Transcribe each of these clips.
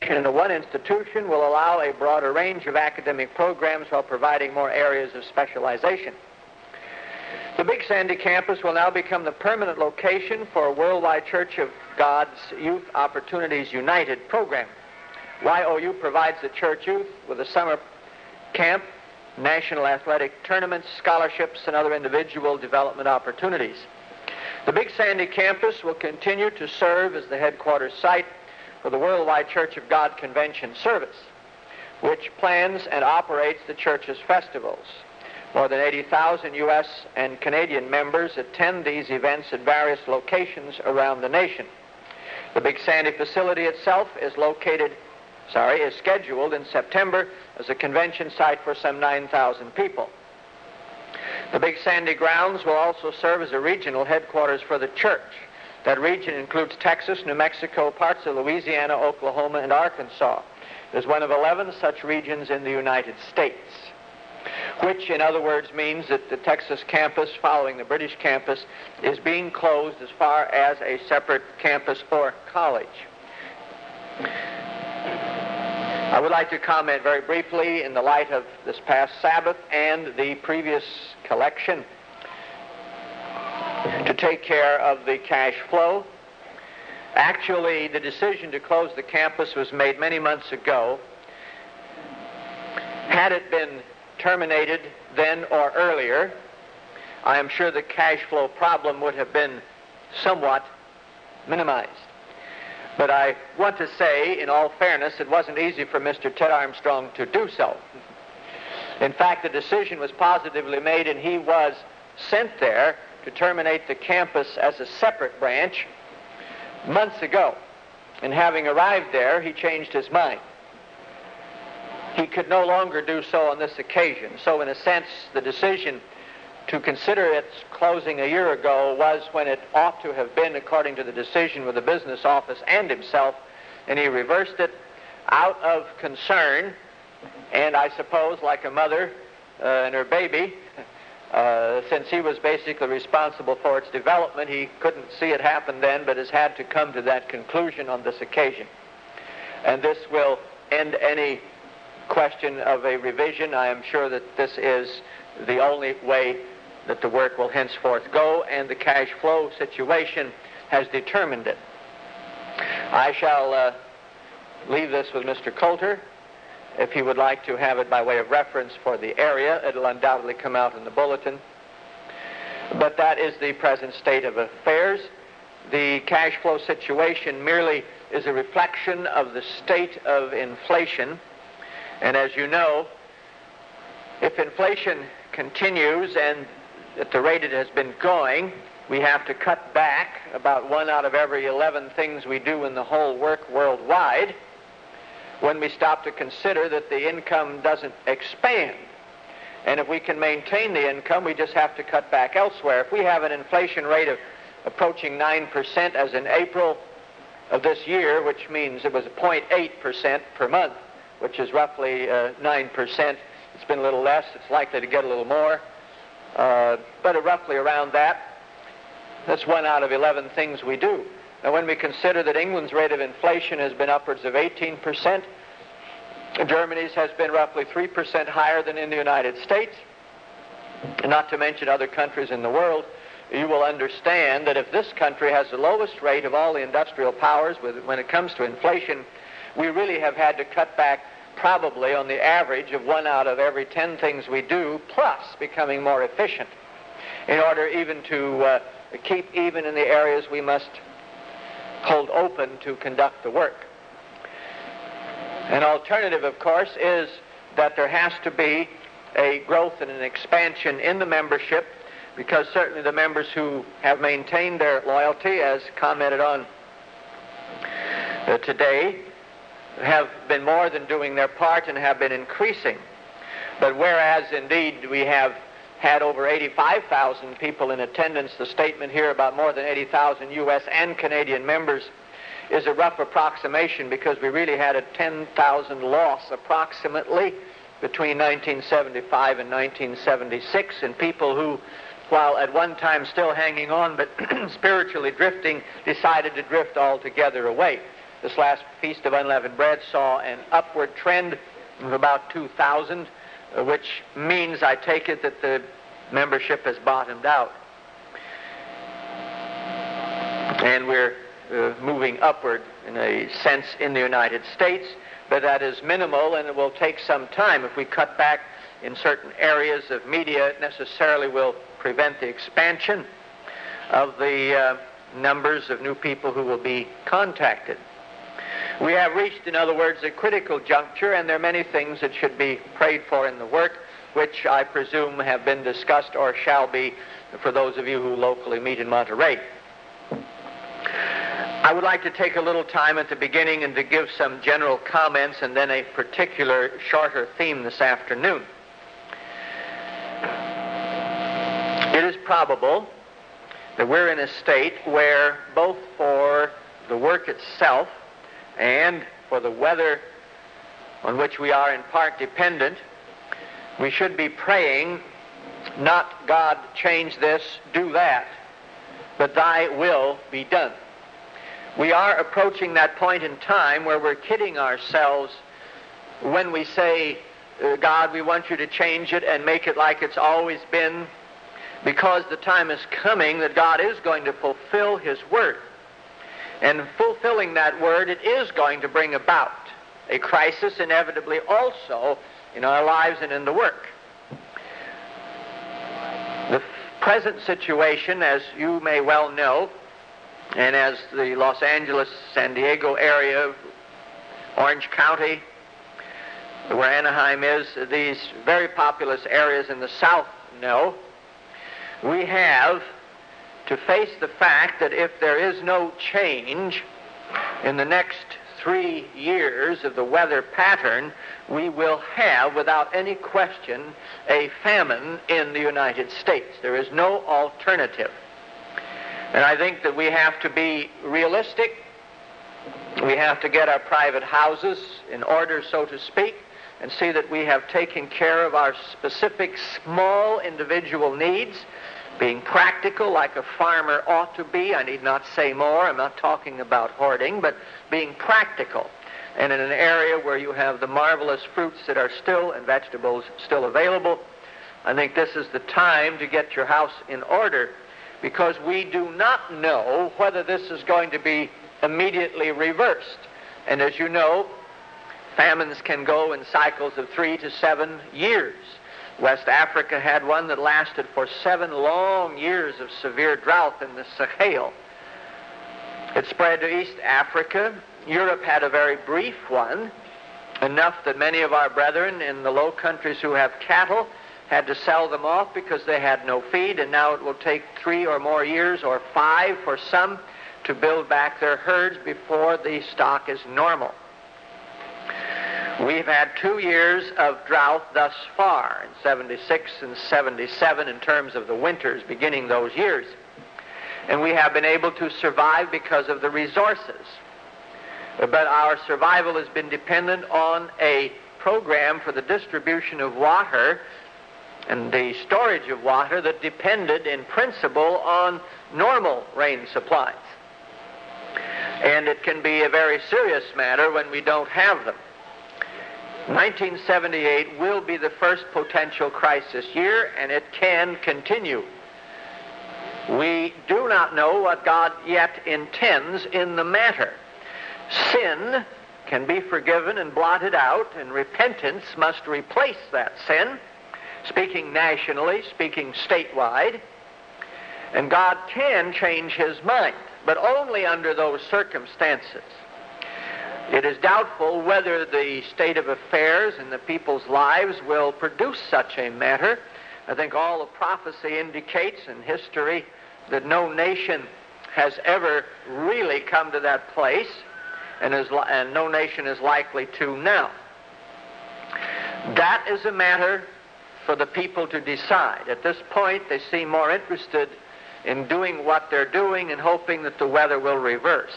in the one institution will allow a broader range of academic programs while providing more areas of specialization. The Big Sandy campus will now become the permanent location for a worldwide Church of God's Youth Opportunities United program. YOU provides the church youth with a summer camp, national athletic tournaments, scholarships, and other individual development opportunities. The Big Sandy campus will continue to serve as the headquarters site for the Worldwide Church of God Convention Service, which plans and operates the church's festivals. More than 80,000 U.S. and Canadian members attend these events at various locations around the nation. The Big Sandy facility itself is scheduled in September as a convention site for some 9,000 people. The Big Sandy grounds will also serve as a regional headquarters for the church. That region includes Texas, New Mexico, parts of Louisiana, Oklahoma, and Arkansas. It is one of 11 such regions in the United States, which in other words means that the Texas campus, following the British campus, is being closed as far as a separate campus or college. I would like to comment very briefly in the light of this past Sabbath and the previous collection to take care of the cash flow. Actually, the decision to close the campus was made many months ago. Had it been terminated then or earlier, I am sure the cash flow problem would have been somewhat minimized. But I want to say, in all fairness, it wasn't easy for Mr. Ted Armstrong to do so. In fact, the decision was positively made, and he was sent there to terminate the campus as a separate branch months ago. And having arrived there, he changed his mind. He could no longer do so on this occasion. So in a sense, the decision to consider its closing a year ago was when it ought to have been, according to the decision with the business office and himself, and he reversed it out of concern, and I suppose like a mother and her baby, since he was basically responsible for its development, he couldn't see it happen then, but has had to come to that conclusion on this occasion. And this will end any question of a revision. I am sure that this is the only way that the work will henceforth go, and the cash flow situation has determined it. I shall leave this with Mr. Coulter. If he would like to have it by way of reference for the area, it'll undoubtedly come out in the bulletin. But that is the present state of affairs. The cash flow situation merely is a reflection of the state of inflation. And as you know, if inflation continues and at the rate it has been going, we have to cut back about 1 out of every 11 things we do in the whole work worldwide when we stop to consider that the income doesn't expand. And if we can maintain the income, we just have to cut back elsewhere. If we have an inflation rate of approaching 9% as in April of this year, which means it was 0.8% per month, which is roughly 9%. It's been a little less. It's likely to get a little more. But roughly around that. That's 1 out of 11 things we do. Now, when we consider that England's rate of inflation has been upwards of 18%, Germany's has been roughly 3% higher than in the United States, and not to mention other countries in the world, you will understand that if this country has the lowest rate of all the industrial powers when it comes to inflation, we really have had to cut back probably on the average of 1 out of every 10 things we do, plus becoming more efficient in order even to keep even in the areas we must hold open to conduct the work. An alternative, of course, is that there has to be a growth and an expansion in the membership, because certainly the members who have maintained their loyalty, as commented on today, have been more than doing their part and have been increasing. But whereas indeed we have had over 85,000 people in attendance, the statement here about more than 80,000 U.S. and Canadian members is a rough approximation, because we really had a 10,000 loss approximately between 1975 and 1976, and people who, while at one time still hanging on but spiritually drifting, decided to drift altogether away. this last Feast of Unleavened Bread saw an upward trend of about 2,000, which means, I take it, that the membership has bottomed out. And we're moving upward in a sense in the United States, but that is minimal, and it will take some time. If we cut back in certain areas of media, it necessarily will prevent the expansion of the numbers of new people who will be contacted. We have reached, in other words, a critical juncture, and there are many things that should be prayed for in the work, which I presume have been discussed or shall be for those of you who locally meet in Monterey. I would like to take a little time at the beginning and to give some general comments and then a particular shorter theme this afternoon. It is probable that we're in a state where both for the work itself and for the weather on which we are in part dependent, we should be praying, not God change this, do that, but thy will be done. We are approaching that point in time where we're kidding ourselves when we say, God, we want you to change it and make it like it's always been, because the time is coming that God is going to fulfill his word. And fulfilling that word, it is going to bring about a crisis inevitably also in our lives and in the work. The present situation, as you may well know, and as the Los Angeles, San Diego area, Orange County, where Anaheim is, these very populous areas in the south know, we have to face the fact that if there is no change in the next 3 years of the weather pattern, we will have, without any question, a famine in the United States. There is no alternative. And I think that we have to be realistic. We have to get our private houses in order, so to speak, and see that we have taken care of our specific small individual needs, being practical like a farmer ought to be. I need not say more. I'm not talking about hoarding, but being practical. And in an area where you have the marvelous fruits that are still, and vegetables still available, I think this is the time to get your house in order, because we do not know whether this is going to be immediately reversed. And as you know, famines can go in cycles of 3 to 7 years. West Africa had one that lasted for 7 long years of severe drought in the Sahel. It spread to East Africa. Europe had a very brief one, enough that many of our brethren in the Low Countries who have cattle had to sell them off because they had no feed, and now it will take 3 or more years, or 5 for some, to build back their herds before the stock is normal. We've had 2 years of drought thus far, in 76 and 77 in terms of the winters beginning those years. And we have been able to survive because of the resources. But our survival has been dependent on a program for the distribution of water and the storage of water that depended in principle on normal rain supplies. And it can be a very serious matter when we don't have them. 1978 will be the first potential crisis year, and it can continue. We do not know what God yet intends in the matter. Sin can be forgiven and blotted out, and repentance must replace that sin, speaking nationally, speaking statewide. And God can change his mind, but only under those circumstances. It is doubtful whether the state of affairs in the people's lives will produce such a matter. I think all of prophecy indicates in history that no nation has ever really come to that place, and no nation is likely to now. That is a matter for the people to decide. At this point, they seem more interested in doing what they're doing and hoping that the weather will reverse.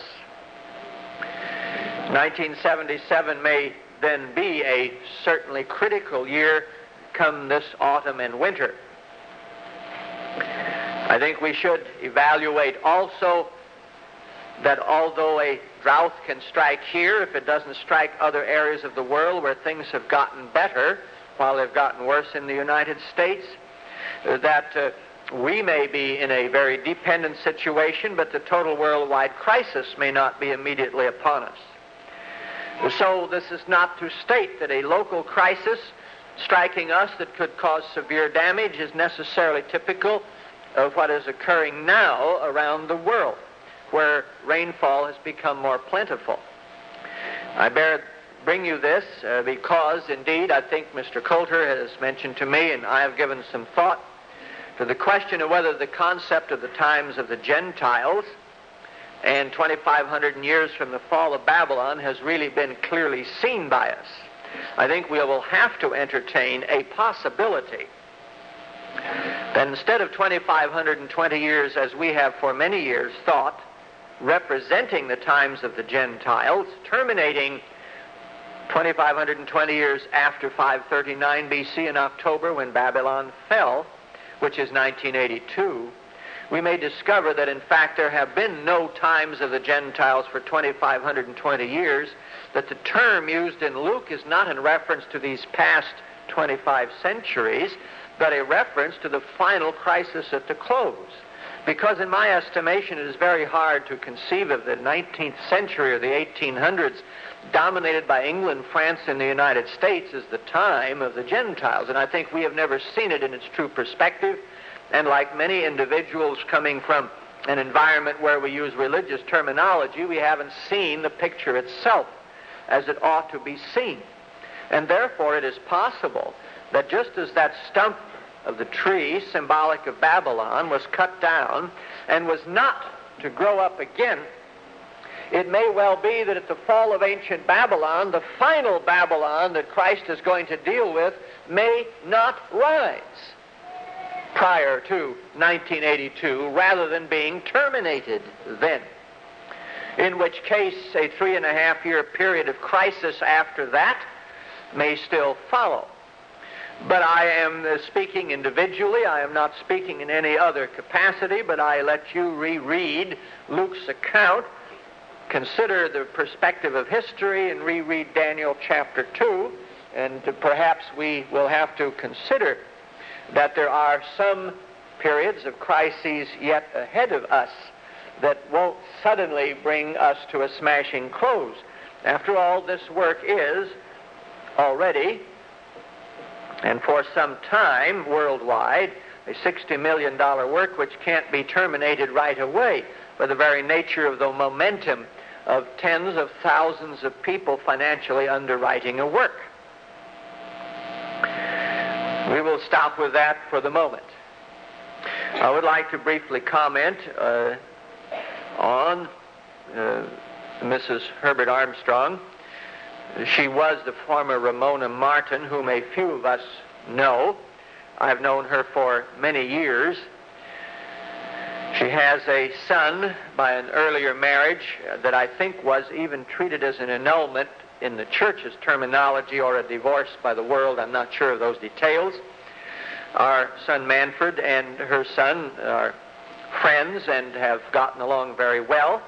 1977 may then be a certainly critical year come this autumn and winter. I think we should evaluate also that although a drought can strike here, if it doesn't strike other areas of the world where things have gotten better while they've gotten worse in the United States, that we may be in a very dependent situation, but the total worldwide crisis may not be immediately upon us. So this is not to state that a local crisis striking us that could cause severe damage is necessarily typical of what is occurring now around the world, where rainfall has become more plentiful. I bring you this because, indeed, I think Mr. Coulter has mentioned to me, and I have given some thought to the question of whether the concept of the times of the Gentiles and 2,500 years from the fall of Babylon has really been clearly seen by us. I think we will have to entertain a possibility that instead of 2,520 years, as we have for many years thought, representing the times of the Gentiles, terminating 2,520 years after 539 B.C. in October when Babylon fell, which is 1982, we may discover that in fact there have been no times of the Gentiles for 2,520 years, that the term used in Luke is not in reference to these past 25 centuries, but a reference to the final crisis at the close. Because in my estimation it is very hard to conceive of the 19th century or the 1800s dominated by England, France, and the United States as the time of the Gentiles. And I think we have never seen it in its true perspective. And like many individuals coming from an environment where we use religious terminology, we haven't seen the picture itself as it ought to be seen. And therefore it is possible that just as that stump of the tree, symbolic of Babylon, was cut down and was not to grow up again, it may well be that at the fall of ancient Babylon, the final Babylon that Christ is going to deal with may not rise prior to 1982, rather than being terminated then. In which case, a 3.5-year period of crisis after that may still follow. But I am speaking individually. I am not speaking in any other capacity, but I let you reread Luke's account, consider the perspective of history, and reread Daniel chapter 2, and perhaps we will have to consider that there are some periods of crises yet ahead of us that won't suddenly bring us to a smashing close. After all, this work is already, and for some time worldwide, a $60 million work which can't be terminated right away by the very nature of the momentum of tens of thousands of people financially underwriting a work. We will stop with that for the moment. I would like to briefly comment on Mrs. Herbert Armstrong. She was the former Ramona Martin, whom a few of us know. I've known her for many years. She has a son by an earlier marriage that I think was even treated as an annulment in the church's terminology, or a divorce by the world. I'm not sure of those details. Our son Manfred and her son are friends and have gotten along very well.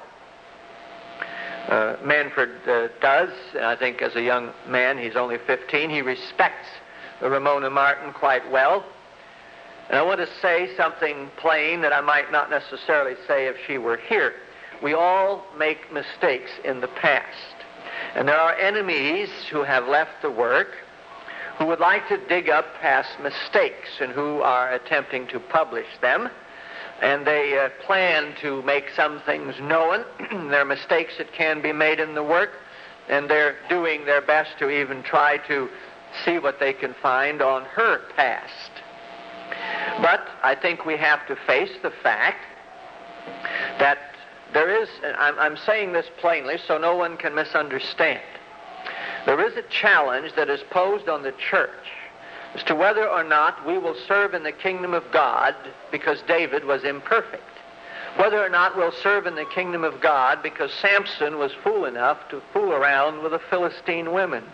Manfred does, and I think as a young man, he's only 15, he respects Ramona Martin quite well. And I want to say something plain that I might not necessarily say if she were here. We all make mistakes in the past. And there are enemies who have left the work who would like to dig up past mistakes and who are attempting to publish them. And they plan to make some things known. There are mistakes that can be made in the work, and they're doing their best to even try to see what they can find on her past. But I think we have to face the fact that there is, and I'm saying this plainly so no one can misunderstand, there is a challenge that is posed on the church as to whether or not we will serve in the kingdom of God because David was imperfect. Whether or not we'll serve in the kingdom of God because Samson was fool enough to fool around with the Philistine women.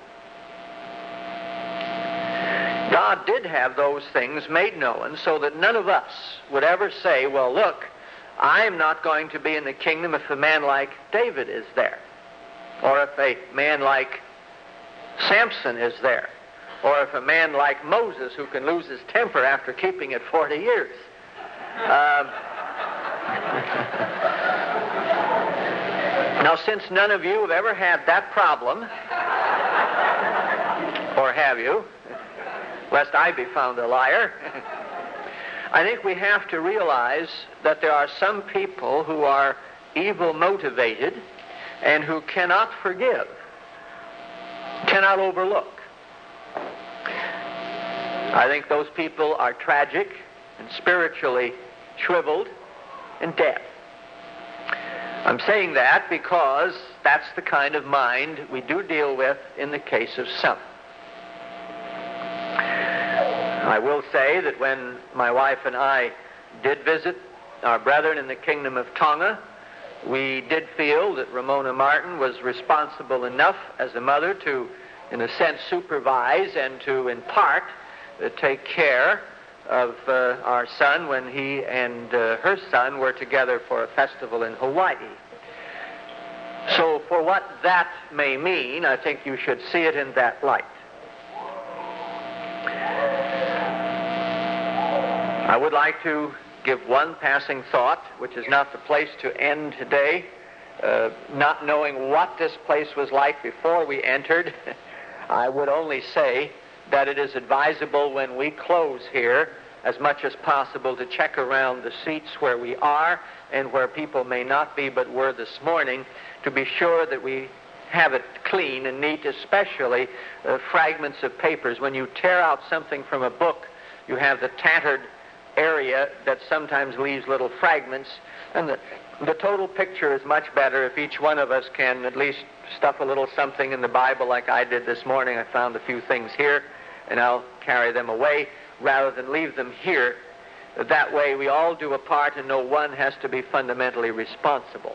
God did have those things made known so that none of us would ever say, well, look, I'm not going to be in the kingdom if a man like David is there, or if a man like Samson is there, or if a man like Moses, who can lose his temper after keeping it 40 years. Now, since none of you have ever had that problem, or have you, lest I be found a liar, I think we have to realize that there are some people who are evil motivated and who cannot forgive, cannot overlook. I think those people are tragic and spiritually shriveled and dead. I'm saying that because that's the kind of mind we do deal with in the case of some. I will say that when my wife and I did visit our brethren in the kingdom of Tonga, we did feel that Ramona Martin was responsible enough as a mother to, in a sense, supervise and to, in part, take care of our son when he and her son were together for a festival in Hawaii. So for what that may mean, I think you should see it in that light. I would like to give one passing thought, which is not the place to end today. Not knowing what this place was like before we entered, I would only say that it is advisable when we close here as much as possible to check around the seats where we are and where people may not be but were this morning, to be sure that we have it clean and neat, especially fragments of papers. When you tear out something from a book, you have the tattered area that sometimes leaves little fragments, and the total picture is much better if each one of us can at least stuff a little something in the Bible like I did this morning. I found a few things here, and I'll carry them away rather than leave them here. That way we all do a part and no one has to be fundamentally responsible.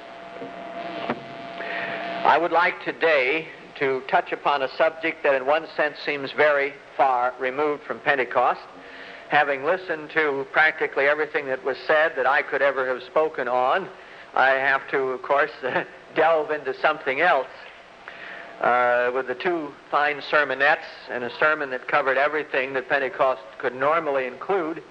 I would like today to touch upon a subject that in one sense seems very far removed from Pentecost. Having listened to practically everything that was said that I could ever have spoken on, I have to, of course, delve into something else. With the two fine sermonettes and a sermon that covered everything that Pentecost could normally include,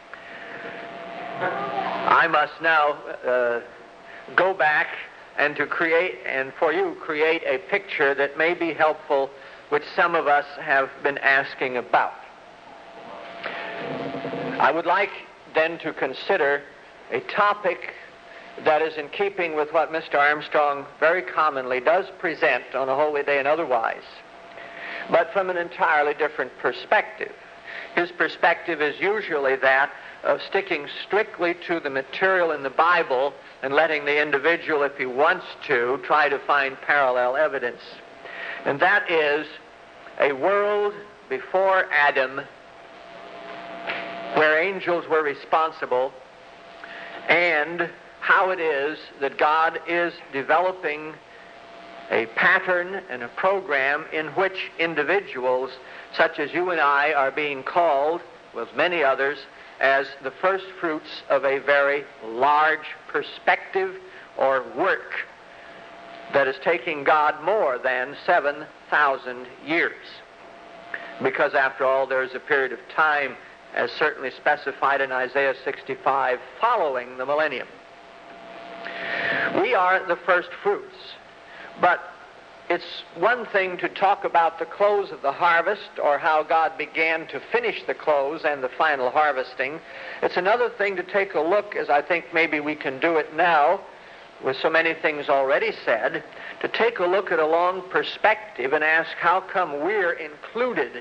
I must now go back and to create, and for you, create a picture that may be helpful, which some of us have been asking about. I would like then to consider a topic that is in keeping with what Mr. Armstrong very commonly does present on a holy day and otherwise, but from an entirely different perspective. His perspective is usually that of sticking strictly to the material in the Bible and letting the individual, if he wants to, try to find parallel evidence. And that is a world before Adam where angels were responsible, and how it is that God is developing a pattern and a program in which individuals such as you and I are being called, with many others, as the first fruits of a very large perspective or work that is taking God more than 7,000 years. Because after all, there is a period of time, as certainly specified in Isaiah 65, following the millennium. We are the first fruits, but it's one thing to talk about the close of the harvest or how God began to finish the close and the final harvesting. It's another thing to take a look, as I think maybe we can do it now with so many things already said, to take a look at a long perspective and ask how come we're included.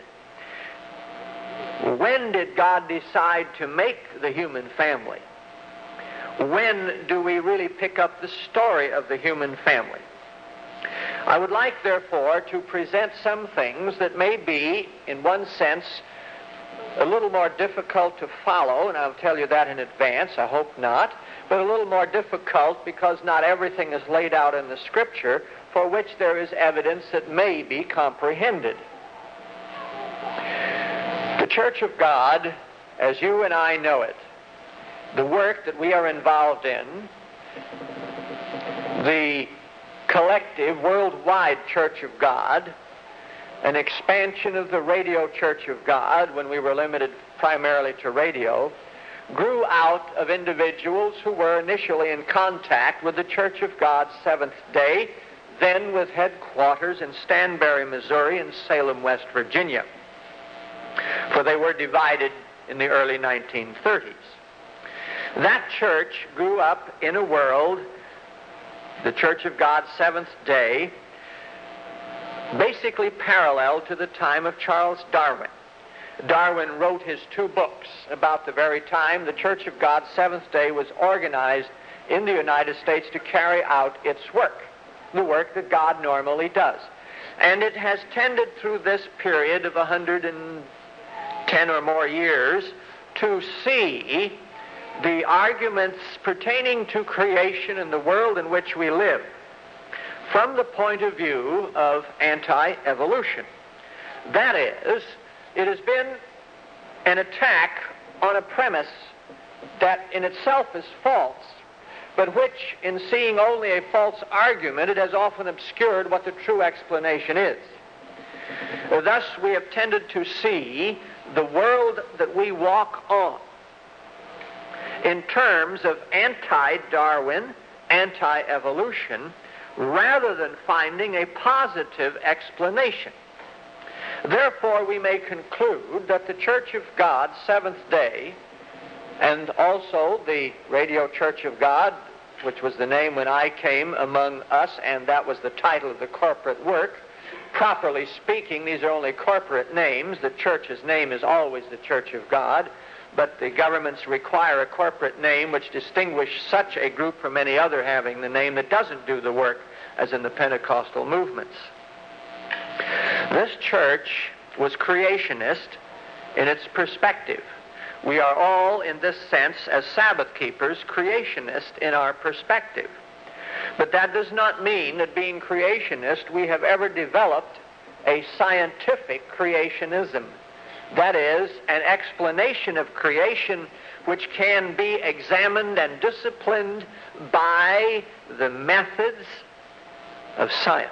When did God decide to make the human family? When do we really pick up the story of the human family? I would like, therefore, to present some things that may be, in one sense, a little more difficult to follow, and I'll tell you that in advance, I hope not, but a little more difficult because not everything is laid out in the Scripture for which there is evidence that may be comprehended. The Church of God, as you and I know it, the work that we are involved in, the collective worldwide Church of God, an expansion of the radio Church of God when we were limited primarily to radio, grew out of individuals who were initially in contact with the Church of God Seventh Day, then with headquarters in Stanberry, Missouri and Salem, West Virginia. For they were divided in the early 1930s. That church grew up in a world, the Church of God Seventh Day, basically parallel to the time of Charles Darwin. Darwin wrote his 2 books about the very time the Church of God Seventh Day was organized in the United States to carry out its work, the work that God normally does. And it has tended through this period of 110 or more years to see the arguments pertaining to creation and the world in which we live from the point of view of anti-evolution. That is, it has been an attack on a premise that in itself is false, but which, in seeing only a false argument, it has often obscured what the true explanation is. Thus, we have tended to see the world that we walk on in terms of anti-Darwin, anti-evolution, rather than finding a positive explanation. Therefore, we may conclude that the Church of God, Seventh Day, and also the Radio Church of God, which was the name when I came among us, and that was the title of the corporate work. Properly speaking, these are only corporate names. The church's name is always the Church of God, but the governments require a corporate name which distinguishes such a group from any other having the name that doesn't do the work, as in the Pentecostal movements. This church was creationist in its perspective. We are all, in this sense, as Sabbath keepers, creationist in our perspective. But that does not mean that being creationist, we have ever developed a scientific creationism. That is, an explanation of creation which can be examined and disciplined by the methods of science.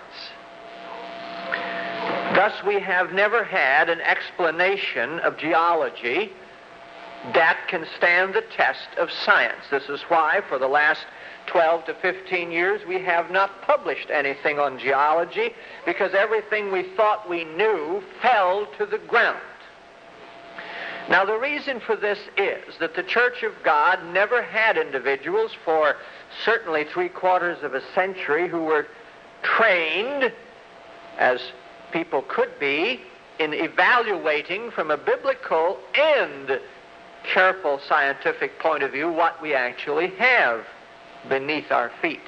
Thus, we have never had an explanation of geology that can stand the test of science. This is why, for the last 12 to 15 years, we have not published anything on geology, because everything we thought we knew fell to the ground. Now, the reason for this is that the Church of God never had individuals for certainly 3/4 of a century who were trained, as people could be, in evaluating from a biblical and careful scientific point of view what we actually have beneath our feet.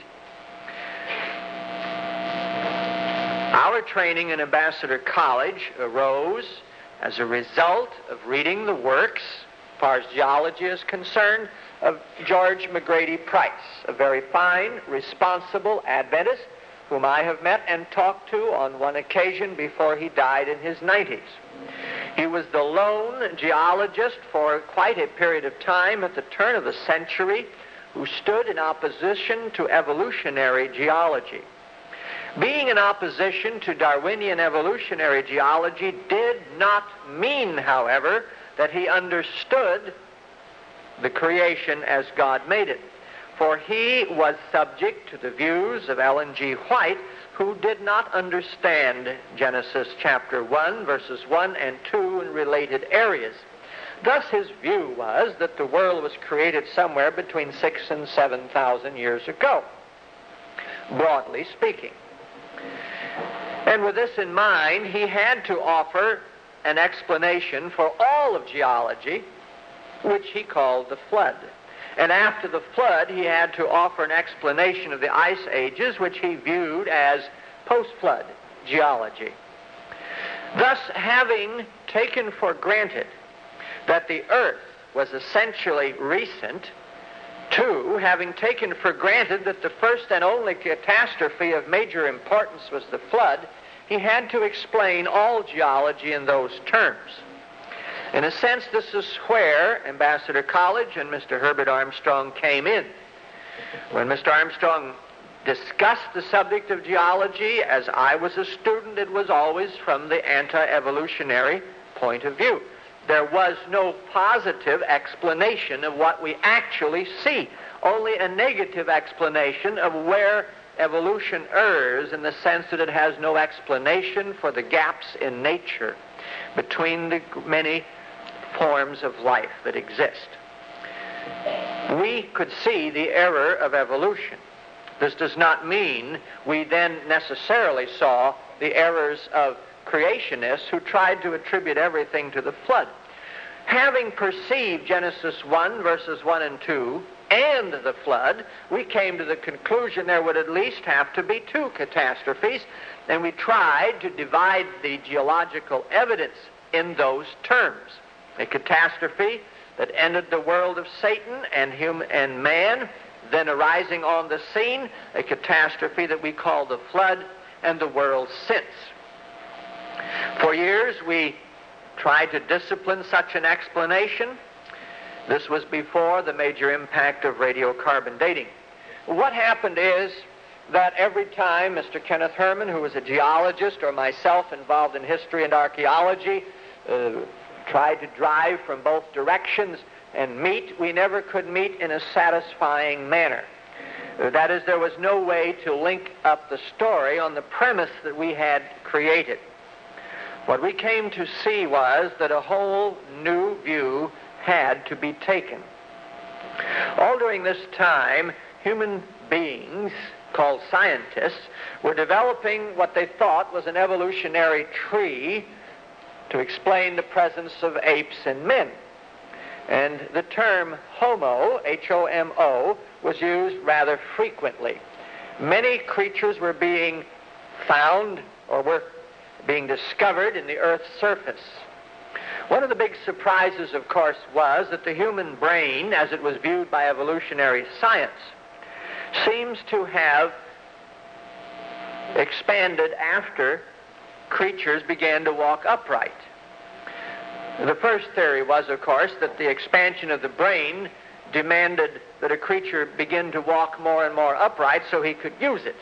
Our training in Ambassador College arose as a result of reading the works, as far as geology is concerned, of George McGrady Price, a very fine, responsible Adventist whom I have met and talked to on one occasion before he died in his 90s. He was the lone geologist for quite a period of time at the turn of the century who stood in opposition to evolutionary geology. Being in opposition to Darwinian evolutionary geology did not mean, however, that he understood the creation as God made it. For he was subject to the views of Ellen G. White, who did not understand Genesis chapter 1, verses 1 and 2 in related areas. Thus his view was that the world was created somewhere between 6,000 and 7,000 years ago, broadly speaking. And with this in mind, he had to offer an explanation for all of geology, which he called the flood. And after the flood, he had to offer an explanation of the ice ages, which he viewed as post-flood geology. Thus, having taken for granted that the earth was essentially recent, two, having taken for granted that the first and only catastrophe of major importance was the flood, he had to explain all geology in those terms. In a sense, this is where Ambassador College and Mr. Herbert Armstrong came in. When Mr. Armstrong discussed the subject of geology, as I was a student, it was always from the anti-evolutionary point of view. There was no positive explanation of what we actually see, only a negative explanation of where evolution errs, in the sense that it has no explanation for the gaps in nature between the many forms of life that exist. We could see the error of evolution. This does not mean we then necessarily saw the errors of creationists who tried to attribute everything to the flood. Having perceived Genesis 1, verses 1 and 2, and the flood, we came to the conclusion there would at least have to be two catastrophes, and we tried to divide the geological evidence in those terms. A catastrophe that ended the world of Satan and man, then arising on the scene, a catastrophe that we call the flood, and the world since. For years we tried to discipline such an explanation. This was before the major impact of radiocarbon dating. What happened is that every time Mr. Kenneth Herman, who was a geologist, or myself involved in history and archaeology, tried to drive from both directions and meet, we never could meet in a satisfying manner. That is, there was no way to link up the story on the premise that we had created. What we came to see was that a whole new view had to be taken. All during this time, human beings, called scientists, were developing what they thought was an evolutionary tree to explain the presence of apes and men. And the term homo, H-O-M-O, was used rather frequently. Many creatures were being found or were being discovered in the Earth's surface. One of the big surprises, of course, was that the human brain, as it was viewed by evolutionary science, seems to have expanded after creatures began to walk upright. The first theory was, of course, that the expansion of the brain demanded that a creature begin to walk more and more upright so he could use it.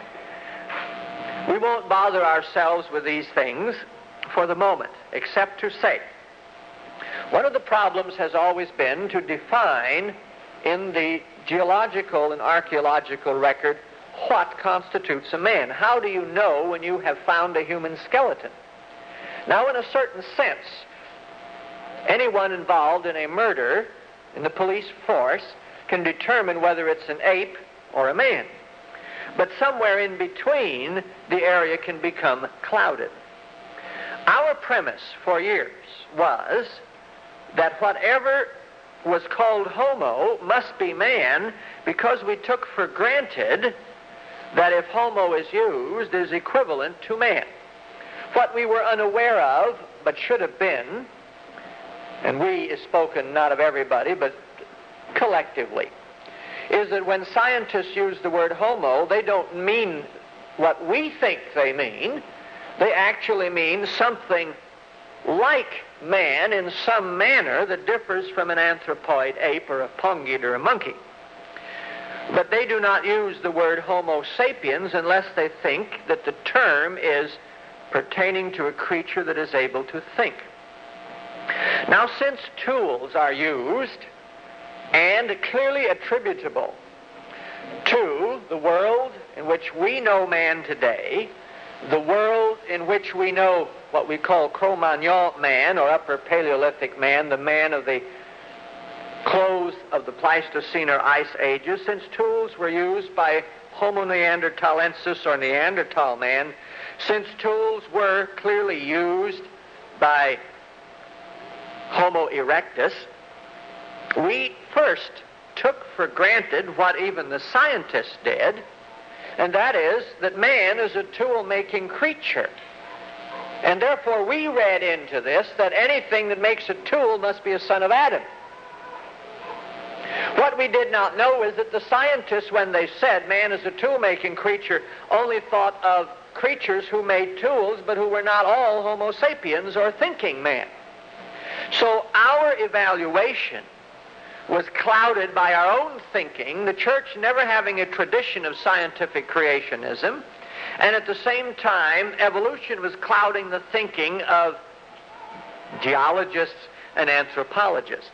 We won't bother ourselves with these things for the moment, except to say, one of the problems has always been to define in the geological and archaeological record what constitutes a man. How do you know when you have found a human skeleton? Now, in a certain sense, anyone involved in a murder in the police force can determine whether it's an ape or a man. But somewhere in between, the area can become clouded. Our premise for years was that whatever was called homo must be man, because we took for granted that if homo is used, is equivalent to man. What we were unaware of, but should have been, and we is spoken not of everybody, but collectively, is that when scientists use the word homo, they don't mean what we think they mean. They actually mean something like man in some manner that differs from an anthropoid ape or a pungid or a monkey. But they do not use the word homo sapiens unless they think that the term is pertaining to a creature that is able to think. Now, since tools are used and clearly attributable to the world in which we know man today, the world in which we know what we call Cro-Magnon man, or Upper Paleolithic man, the man of the close of the Pleistocene or Ice Ages, since tools were used by Homo neanderthalensis or Neanderthal man, since tools were clearly used by Homo erectus, we first took for granted what even the scientists did, and that is that man is a tool-making creature. And therefore we read into this that anything that makes a tool must be a son of Adam. What we did not know is that the scientists, when they said man is a tool-making creature, only thought of creatures who made tools, but who were not all Homo sapiens or thinking man. So our evaluation was clouded by our own thinking, the church never having a tradition of scientific creationism, and at the same time, evolution was clouding the thinking of geologists and anthropologists.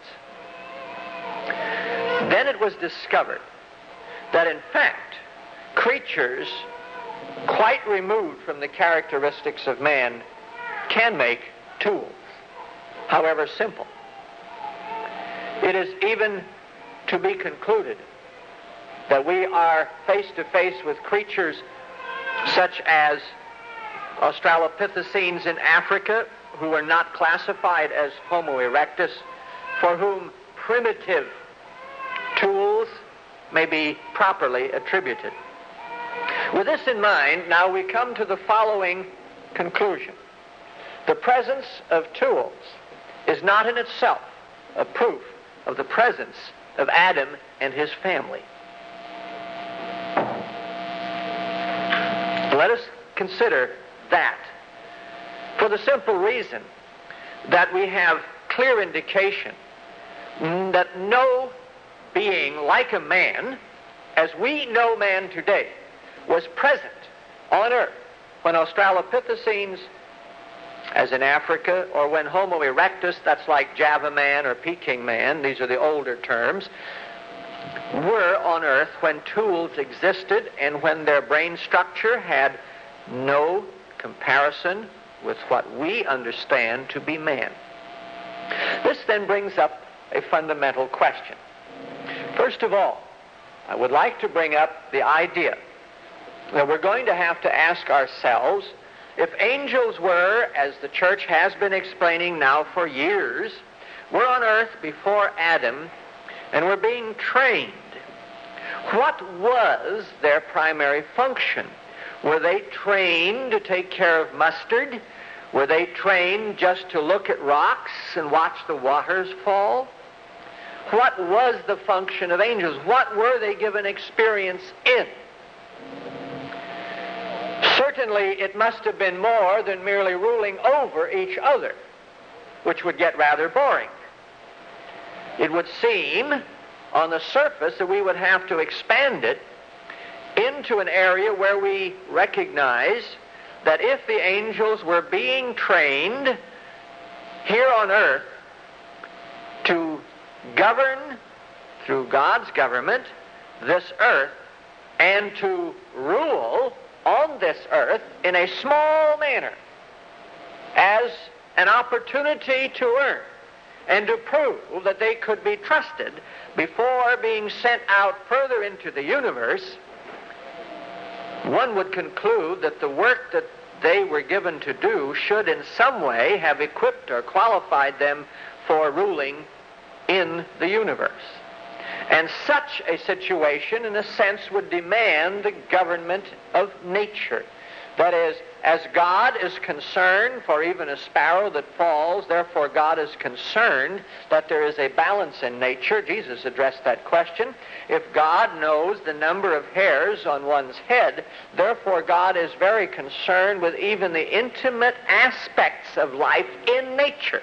Then it was discovered that in fact, creatures quite removed from the characteristics of man can make tools, however simple. It is even to be concluded that we are face to face with creatures such as Australopithecines in Africa, who are not classified as Homo erectus, for whom primitive tools may be properly attributed. With this in mind, now we come to the following conclusion. The presence of tools is not in itself a proof of the presence of Adam and his family. Let us consider that, for the simple reason that we have clear indication that no being like a man, as we know man today, was present on earth when Australopithecines, as in Africa, or when Homo erectus, that's like Java man or Peking man, these are the older terms, were on earth when tools existed and when their brain structure had no comparison with what we understand to be man. This then brings up a fundamental question. First of all, I would like to bring up the idea that we're going to have to ask ourselves if angels were, as the church has been explaining now for years, were on earth before Adam and were being trained, what was their primary function? Were they trained to take care of mustard? Were they trained just to look at rocks and watch the waters fall? What was the function of angels? What were they given experience in? Certainly, it must have been more than merely ruling over each other, which would get rather boring. It would seem on the surface that we would have to expand it into an area where we recognize that if the angels were being trained here on earth to govern through God's government this earth and to rule on this earth in a small manner as an opportunity to earn and to prove that they could be trusted before being sent out further into the universe, one would conclude that the work that they were given to do should in some way have equipped or qualified them for ruling in the universe. And such a situation, in a sense, would demand the government of nature. That is, as God is concerned for even a sparrow that falls, therefore God is concerned that there is a balance in nature. Jesus addressed that question. If God knows the number of hairs on one's head, therefore God is very concerned with even the intimate aspects of life in nature,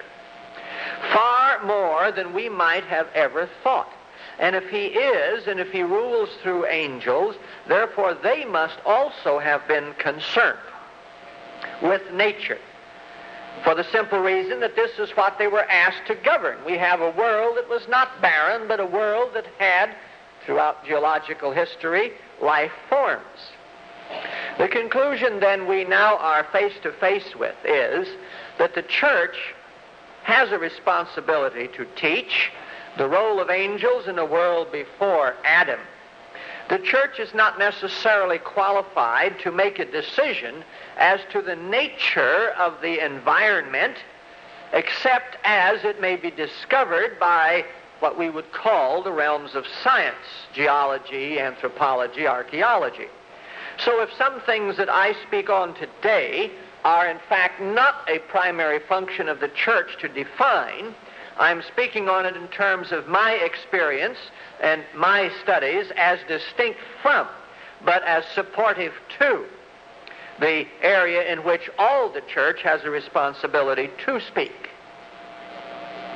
far more than we might have ever thought. And if he is, and if he rules through angels, therefore they must also have been concerned with nature, for the simple reason that this is what they were asked to govern. We have a world that was not barren, but a world that had, throughout geological history, life forms. The conclusion then we now are face to face with is that the church has a responsibility to teach the role of angels in a world before Adam. The church is not necessarily qualified to make a decision as to the nature of the environment, except as it may be discovered by what we would call the realms of science, geology, anthropology, archaeology. So if some things that I speak on today are in fact not a primary function of the church to define, I'm speaking on it in terms of my experience and my studies as distinct from, but as supportive to, the area in which all the church has a responsibility to speak.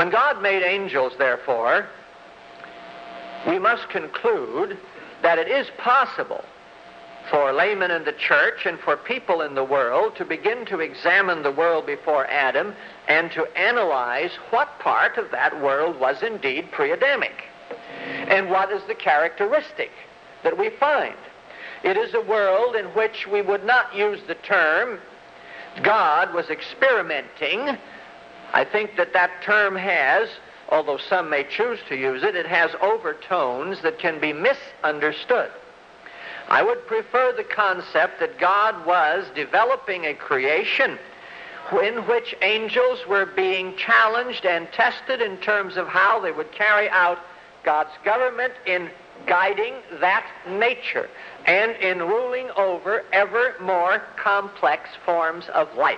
When God made angels, therefore, we must conclude that it is possible for laymen in the church and for people in the world to begin to examine the world before Adam and to analyze what part of that world was indeed pre-Adamic and what is the characteristic that we find. It is a world in which we would not use the term God was experimenting. I think that term has, although some may choose to use it, it has overtones that can be misunderstood. I would prefer the concept that God was developing a creation in which angels were being challenged and tested in terms of how they would carry out God's government in guiding that nature and in ruling over ever more complex forms of life.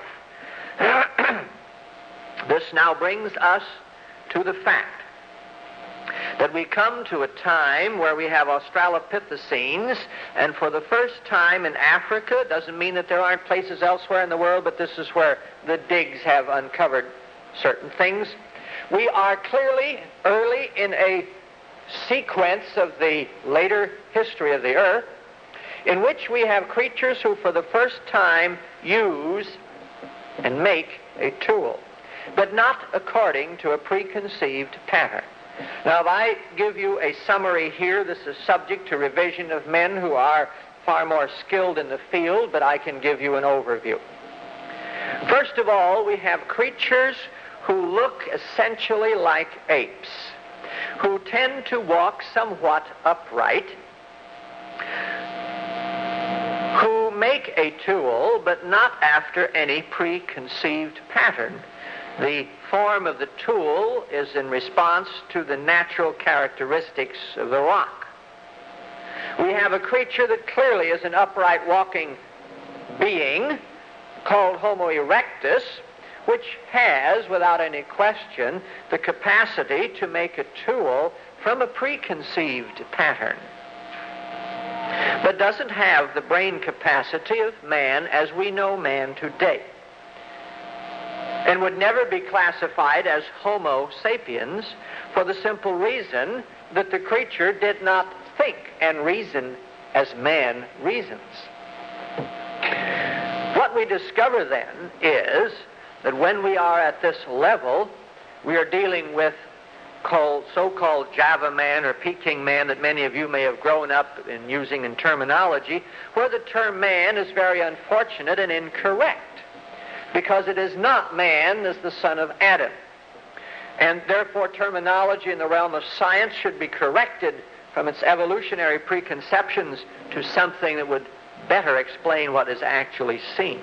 This now brings us to the fact that we come to a time where we have Australopithecines, and for the first time in Africa, doesn't mean that there aren't places elsewhere in the world, but this is where the digs have uncovered certain things. We are clearly early in a sequence of the later history of the earth in which we have creatures who for the first time use and make a tool, but not according to a preconceived pattern. Now, if I give you a summary here, this is subject to revision of men who are far more skilled in the field, but I can give you an overview. First of all, we have creatures who look essentially like apes, who tend to walk somewhat upright, who make a tool, but not after any preconceived pattern. The form of the tool is in response to the natural characteristics of the rock. We have a creature that clearly is an upright walking being called Homo erectus, which has, without any question, the capacity to make a tool from a preconceived pattern, but doesn't have the brain capacity of man as we know man today, and would never be classified as Homo sapiens for the simple reason that the creature did not think and reason as man reasons. What we discover then is that when we are at this level, we are dealing with so-called Java man or Peking man that many of you may have grown up in using in terminology, where the term man is very unfortunate and incorrect, because it is not man as the son of Adam. And therefore terminology in the realm of science should be corrected from its evolutionary preconceptions to something that would better explain what is actually seen.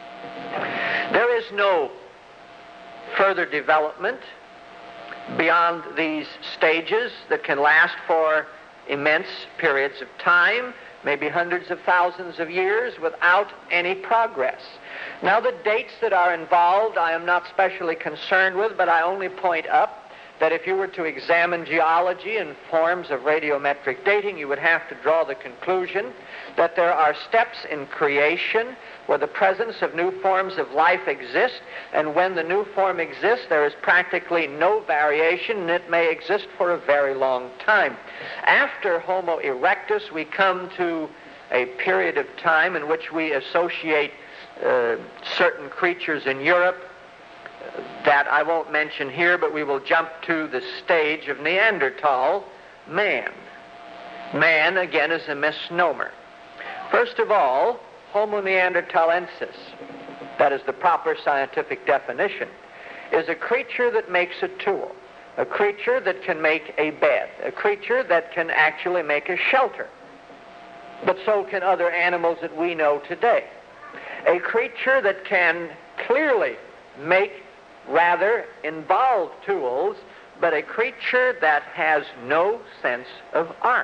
There is no further development beyond these stages that can last for immense periods of time, maybe hundreds of thousands of years, without any progress. Now, the dates that are involved I am not specially concerned with, but I only point up that if you were to examine geology and forms of radiometric dating, you would have to draw the conclusion that there are steps in creation where the presence of new forms of life exists, and when the new form exists, there is practically no variation, and it may exist for a very long time. After Homo erectus, we come to a period of time in which we associate certain creatures in Europe that I won't mention here, but we will jump to the stage of Neanderthal man. Man, again, is a misnomer. First of all, Homo neanderthalensis, that is the proper scientific definition, is a creature that makes a tool, a creature that can make a bed, a creature that can actually make a shelter. But so can other animals that we know today. A creature that can clearly make rather involved tools, but a creature that has no sense of art.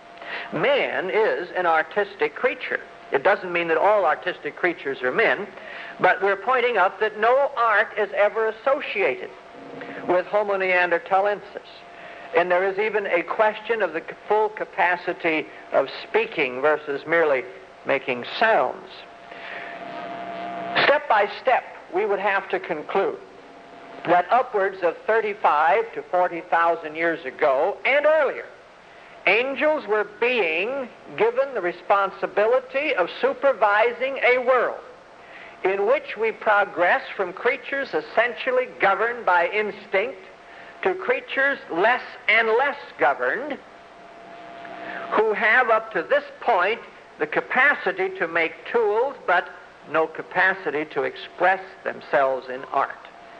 Man is an artistic creature. It doesn't mean that all artistic creatures are men, but we're pointing out that no art is ever associated with Homo neanderthalensis. And there is even a question of the full capacity of speaking versus merely making sounds. Step by step, we would have to conclude that upwards of 35 to 40,000 years ago and earlier, angels were being given the responsibility of supervising a world in which we progress from creatures essentially governed by instinct to creatures less and less governed, who have up to this point the capacity to make tools but no capacity to express themselves in art.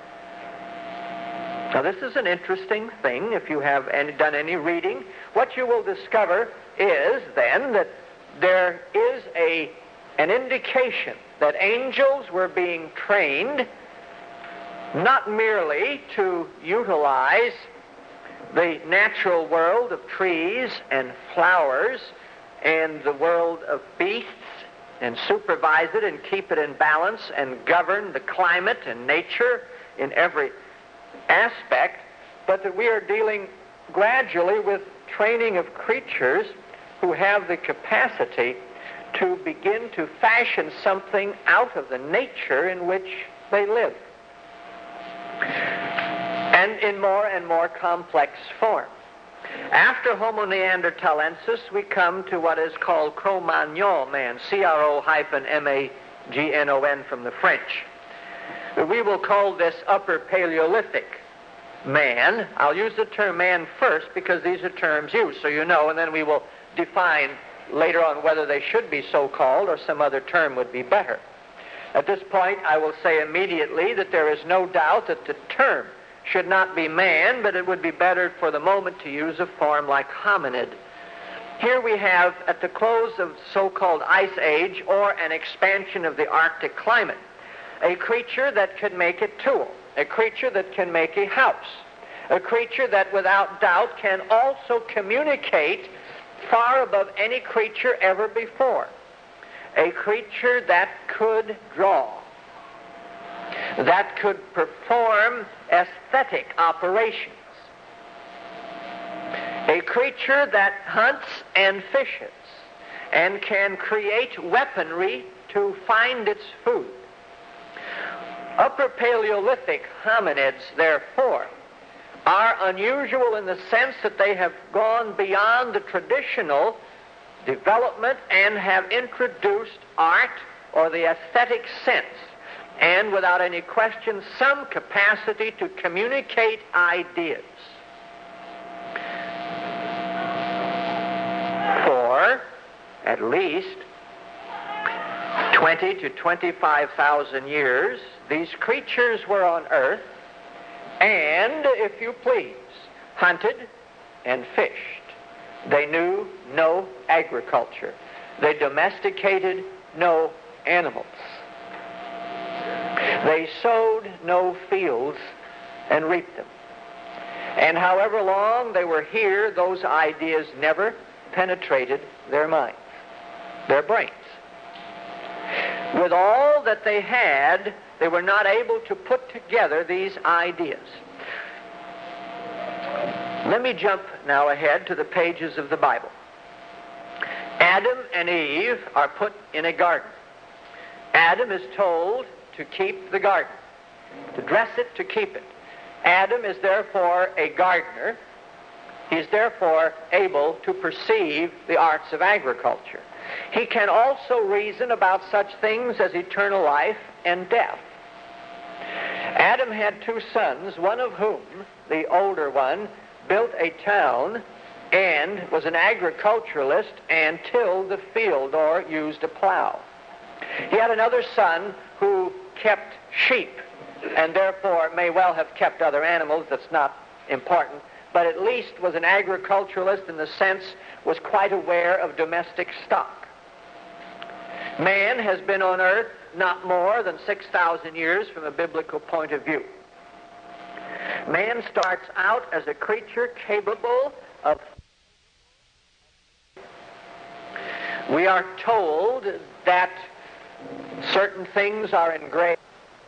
Now, this is an interesting thing. If you have done any reading, what you will discover is then that there is an indication that angels were being trained not merely to utilize the natural world of trees and flowers and the world of beasts and supervise it and keep it in balance and govern the climate and nature in every aspect, but that we are dealing gradually with training of creatures who have the capacity to begin to fashion something out of the nature in which they live, and in more and more complex form. After Homo neanderthalensis, we come to what is called Cro-Magnon man, C-R-O-M-A-G-N-O-N from the French. We will call this Upper Paleolithic man. I'll use the term man first because these are terms used, so you know, and then we will define later on whether they should be so called or some other term would be better. At this point, I will say immediately that there is no doubt that the term should not be man, but it would be better for the moment to use a form like hominid. Here we have, at the close of so-called Ice Age, or an expansion of the Arctic climate, a creature that could make a tool, a creature that can make a house, a creature that without doubt can also communicate far above any creature ever before, a creature that could draw, that could perform aesthetic operations, a creature that hunts and fishes and can create weaponry to find its food. Upper Paleolithic hominids, therefore, are unusual in the sense that they have gone beyond the traditional development and have introduced art or the aesthetic sense, and without any question, some capacity to communicate ideas. For at least 20 to 25,000 years, these creatures were on Earth and, if you please, hunted and fished. They knew no agriculture. They domesticated no animals. They sowed no fields and reaped them. And however long they were here, those ideas never penetrated their minds, their brains. With all that they had, they were not able to put together these ideas. Let me jump now ahead to the pages of the Bible. Adam and Eve are put in a garden. Adam is told to keep the garden, to dress it, to keep it. Adam is therefore a gardener. He is therefore able to perceive the arts of agriculture. He can also reason about such things as eternal life and death. Adam had two sons, one of whom, the older one, built a town and was an agriculturalist and tilled the field or used a plow. He had another son who kept sheep and therefore may well have kept other animals. That's not important, but at least was an agriculturalist in the sense was quite aware of domestic stock. Man has been on earth not more than 6,000 years from a biblical point of view. Man starts out as a creature capable of... We are told that certain things are engraved.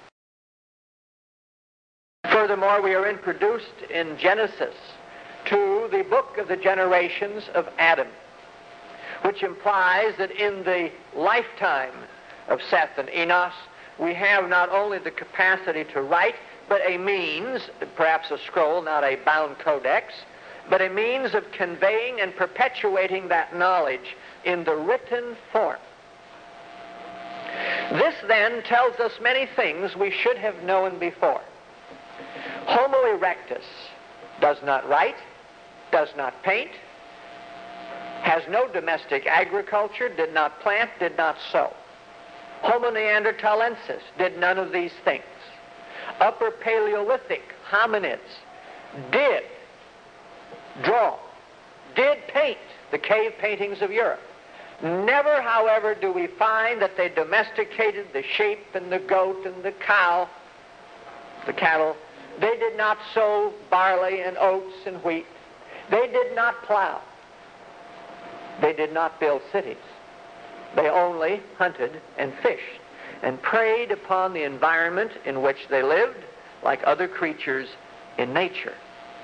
Furthermore, we are introduced in Genesis to the book of the generations of Adam, which implies that in the lifetime of Seth and Enos we have not only the capacity to write, but a means, perhaps a scroll, not a bound codex, but a means of conveying and perpetuating that knowledge in the written form. This then tells us many things we should have known before. Homo erectus does not write, does not paint, has no domestic agriculture, did not plant, did not sow. Homo neanderthalensis did none of these things. Upper Paleolithic hominids did draw, did paint, the cave paintings of Europe. Never, however, do we find that they domesticated the sheep and the goat and the cow, the cattle. They did not sow barley and oats and wheat. They did not plow. They did not build cities. They only hunted and fished and preyed upon the environment in which they lived like other creatures in nature.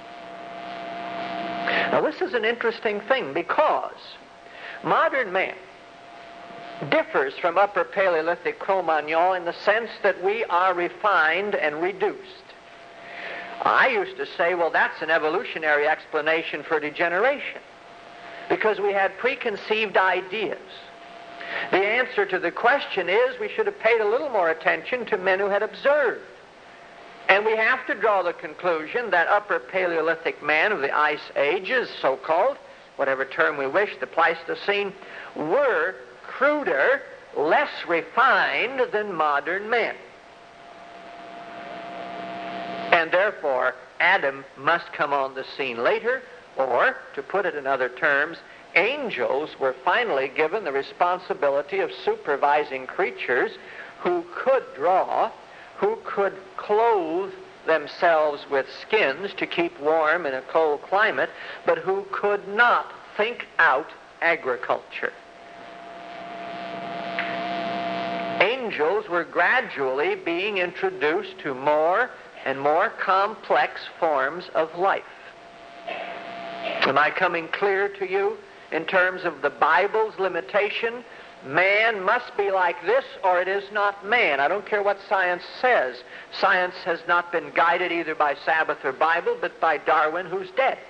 Now this is an interesting thing because modern man differs from Upper Paleolithic Cro-Magnon in the sense that we are refined and reduced. I used to say, well, that's an evolutionary explanation for degeneration because we had preconceived ideas. The answer to the question is we should have paid a little more attention to men who had observed. And we have to draw the conclusion that Upper Paleolithic man of the Ice Ages, so-called, whatever term we wish, the Pleistocene, were cruder, less refined than modern men. And therefore, Adam must come on the scene later, or, to put it in other terms, angels were finally given the responsibility of supervising creatures who could draw, who could clothe themselves with skins to keep warm in a cold climate, but who could not think out agriculture. Angels were gradually being introduced to more and more complex forms of life. Am I coming clear to you in terms of the Bible's limitation? Man must be like this or it is not man. I don't care what science says. Science has not been guided either by Sabbath or Bible, but by Darwin, who's dead.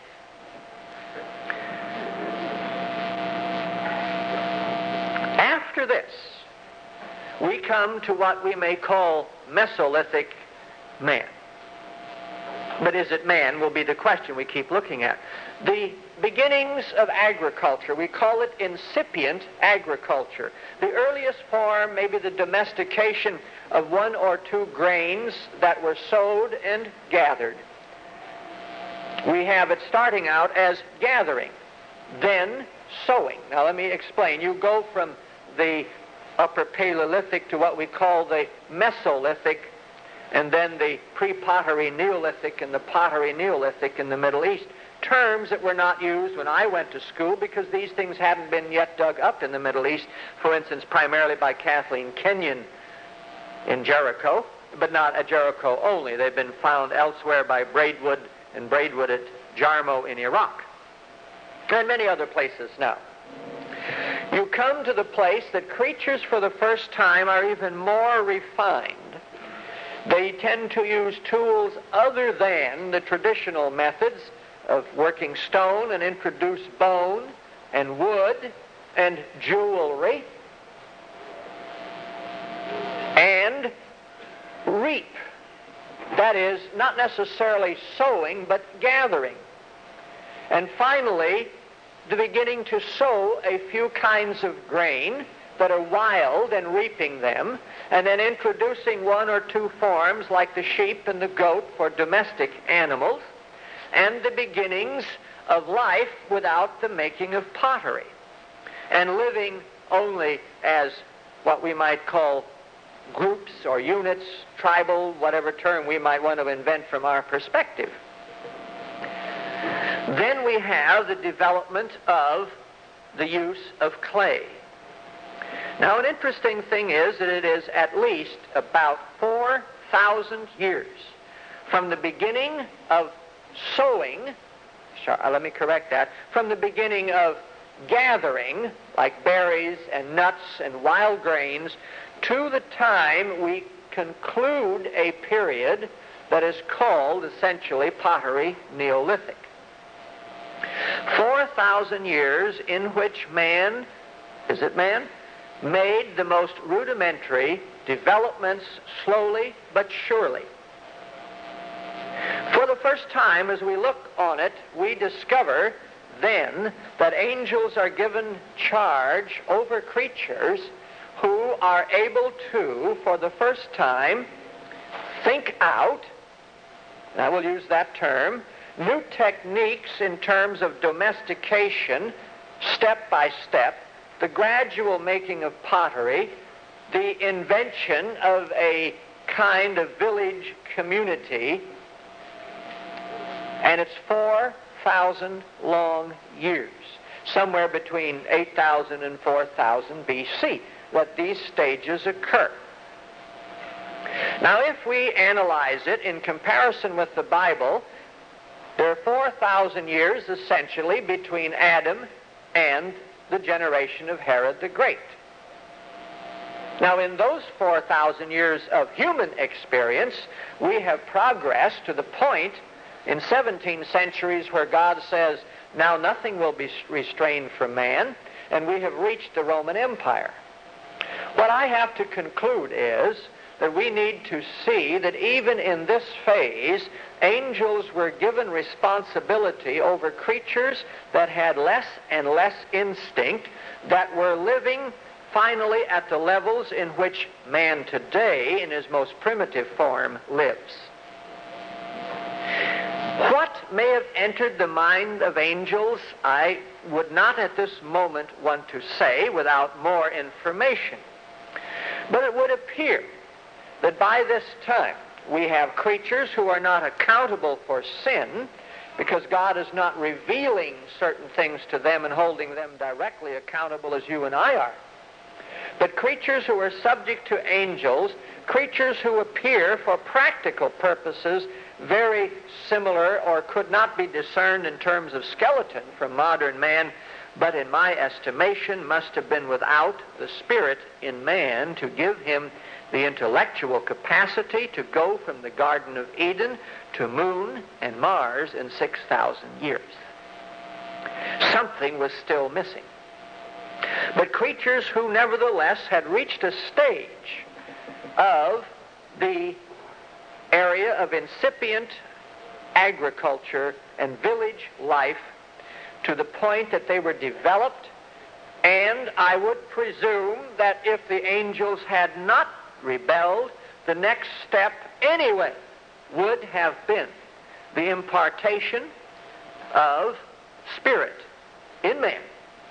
After this, we come to what we may call Mesolithic man. But is it man will be the question we keep looking at. The beginnings of agriculture, we call it incipient agriculture. The earliest form, maybe the domestication of one or two grains that were sowed and gathered. We have it starting out as gathering, then sowing. Now let me explain. You go from the Upper Paleolithic to what we call the Mesolithic, and then the pre-pottery Neolithic and the pottery Neolithic in the Middle East. Terms that were not used when I went to school because these things hadn't been yet dug up in the Middle East, for instance, primarily by Kathleen Kenyon in Jericho, but not at Jericho only. They've been found elsewhere by Braidwood and Braidwood at Jarmo in Iraq, and many other places now. You come to the place that creatures for the first time are even more refined. They tend to use tools other than the traditional methods of working stone and introduce bone and wood and jewelry and reap. That is, not necessarily sowing, but gathering. And finally, the beginning to sow a few kinds of grain that are wild and reaping them, and then introducing one or two forms like the sheep and the goat for domestic animals, and the beginnings of life without the making of pottery, and living only as what we might call groups or units, tribal, whatever term we might want to invent from our perspective. Then we have the development of the use of clay. Now, an interesting thing is that it is at least about 4,000 years from the beginning of sowing, let me correct that, from the beginning of gathering, like berries and nuts and wild grains, to the time we conclude a period that is called essentially Pottery Neolithic. 4,000 years in which man, made the most rudimentary developments slowly but surely. For the first time, as we look on it, we discover then that angels are given charge over creatures who are able to, for the first time, think out, and I will use that term, new techniques in terms of domestication, step by step, the gradual making of pottery, the invention of a kind of village community, and it's 4,000 long years, somewhere between 8,000 and 4,000 BC, that these stages occur. Now, if we analyze it in comparison with the Bible, there are 4,000 years essentially between Adam and the generation of Herod the Great. Now, in those 4,000 years of human experience, we have progressed to the point in 17 centuries where God says, now nothing will be restrained from man, and we have reached the Roman Empire. What I have to conclude is that we need to see that even in this phase, angels were given responsibility over creatures that had less and less instinct, that were living finally at the levels in which man today, in his most primitive form, lives. What may have entered the mind of angels, I would not at this moment want to say without more information. But it would appear that by this time we have creatures who are not accountable for sin because God is not revealing certain things to them and holding them directly accountable as you and I are. But creatures who are subject to angels, creatures who appear for practical purposes very similar or could not be discerned in terms of skeleton from modern man, but in my estimation must have been without the Spirit in man to give him the intellectual capacity to go from the Garden of Eden to Moon and Mars in 6,000 years. Something was still missing. But creatures who nevertheless had reached a stage of the area of incipient agriculture and village life to the point that they were developed, and I would presume that if the angels had not rebelled, the next step anyway would have been the impartation of spirit in man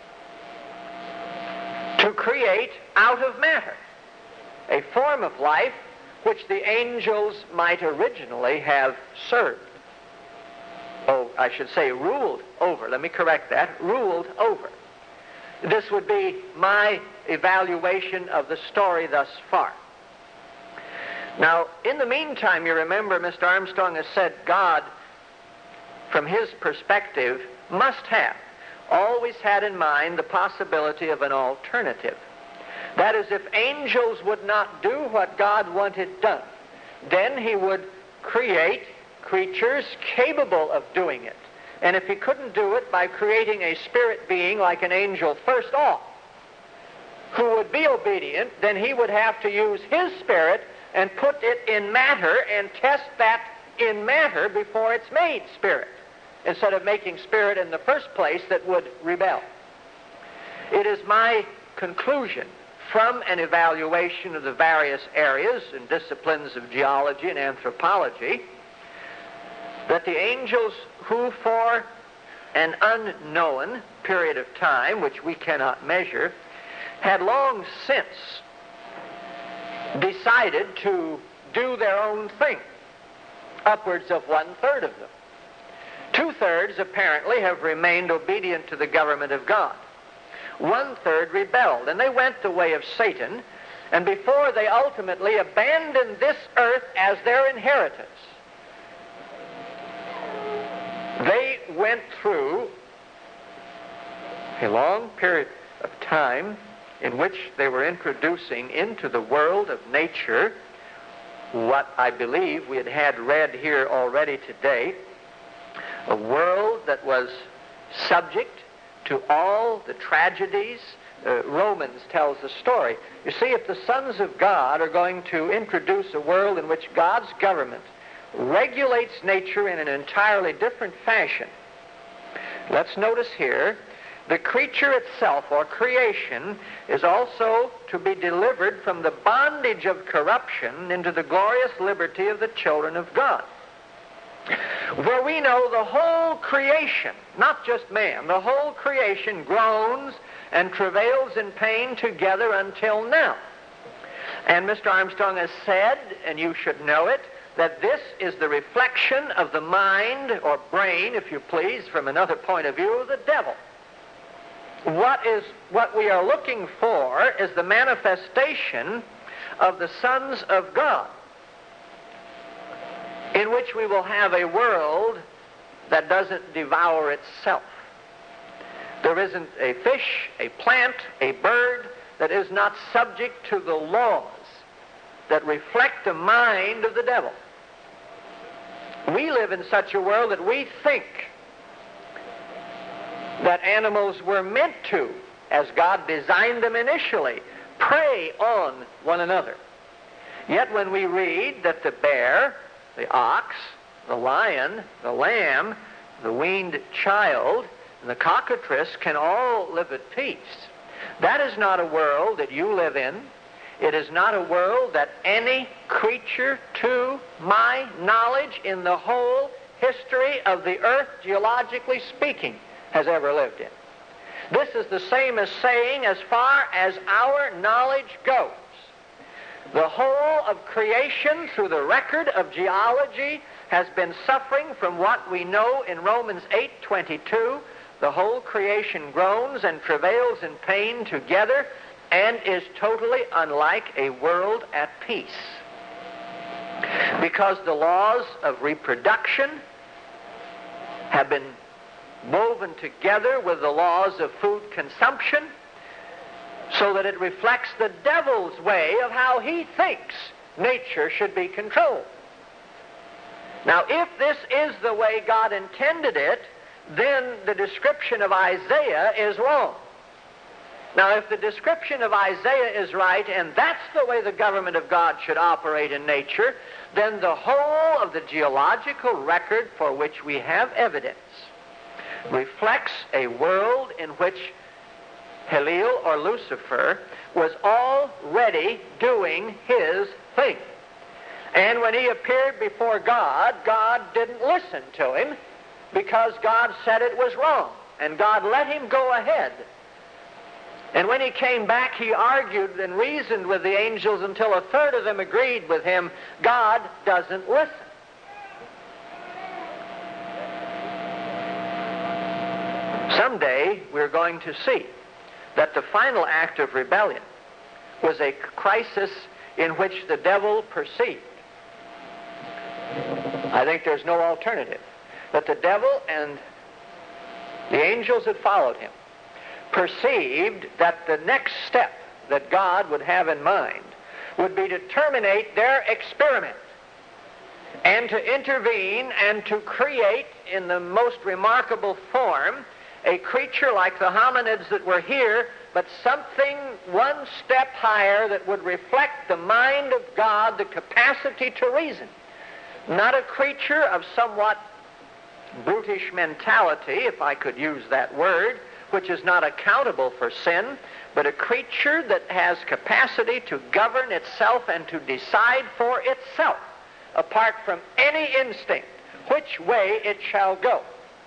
to create out of matter a form of life which the angels might originally have served. Oh, I should say ruled over. Let me correct that. Ruled over. This would be my evaluation of the story thus far. Now, in the meantime, you remember Mr. Armstrong has said God, from his perspective, must have always had in mind the possibility of an alternative. That is, if angels would not do what God wanted done, then he would create creatures capable of doing it. And if he couldn't do it by creating a spirit being like an angel first off, who would be obedient, then he would have to use his spirit and put it in matter and test that in matter before it's made spirit, instead of making spirit in the first place that would rebel. It is my conclusion from an evaluation of the various areas and disciplines of geology and anthropology that the angels who for an unknown period of time, which we cannot measure, had long since decided to do their own thing, upwards of 1/3 of them. 2/3 apparently have remained obedient to the government of God. 1/3 rebelled, and they went the way of Satan, and before they ultimately abandoned this earth as their inheritance, they went through a long period of time in which they were introducing into the world of nature what I believe we had read here already today, a world that was subject to all the tragedies. Romans tells the story. You see, if the sons of God are going to introduce a world in which God's government regulates nature in an entirely different fashion, let's notice here, the creature itself, or creation, is also to be delivered from the bondage of corruption into the glorious liberty of the children of God. For we know the whole creation, not just man, the whole creation groans and travails in pain together until now. And Mr. Armstrong has said, and you should know it, that this is the reflection of the mind, or brain, if you please, from another point of view, of the devil. What we are looking for is the manifestation of the sons of God, in which we will have a world that doesn't devour itself. There isn't a fish, a plant, a bird that is not subject to the laws that reflect the mind of the devil. We live in such a world that we think that animals were meant to, as God designed them initially, prey on one another. Yet when we read that the bear, the ox, the lion, the lamb, the weaned child, and the cockatrice can all live at peace, that is not a world that you live in. It is not a world that any creature, to my knowledge, in the whole history of the earth, geologically speaking, has ever lived in. This is the same as saying, as far as our knowledge goes, the whole of creation through the record of geology has been suffering from what we know in Romans 8:22. The whole creation groans and travails in pain together and is totally unlike a world at peace. Because the laws of reproduction have been woven together with the laws of food consumption, so that it reflects the devil's way of how he thinks nature should be controlled. Now, if this is the way God intended it, then the description of Isaiah is wrong. Now, if the description of Isaiah is right, and that's the way the government of God should operate in nature, then the whole of the geological record for which we have evidence reflects a world in which Halil, or Lucifer, was already doing his thing. And when he appeared before God, God didn't listen to him because God said it was wrong. And God let him go ahead. And when he came back, he argued and reasoned with the angels until a third of them agreed with him. God doesn't listen. Someday we're going to see that the final act of rebellion was a crisis in which the devil perceived. I think there's no alternative. That the devil and the angels that followed him perceived that the next step that God would have in mind would be to terminate their experiment and to intervene and to create in the most remarkable form a creature like the hominids that were here, but something one step higher that would reflect the mind of God, the capacity to reason. Not a creature of somewhat brutish mentality, if I could use that word, which is not accountable for sin, but a creature that has capacity to govern itself and to decide for itself, apart from any instinct, which way it shall go.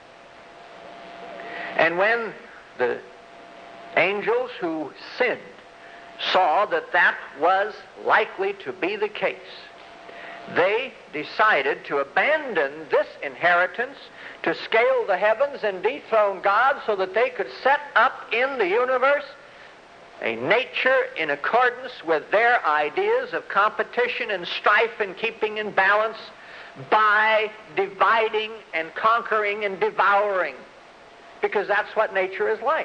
And when the angels who sinned saw that that was likely to be the case, they decided to abandon this inheritance, to scale the heavens and dethrone God so that they could set up in the universe a nature in accordance with their ideas of competition and strife and keeping in balance by dividing and conquering and devouring, because that's what nature is like.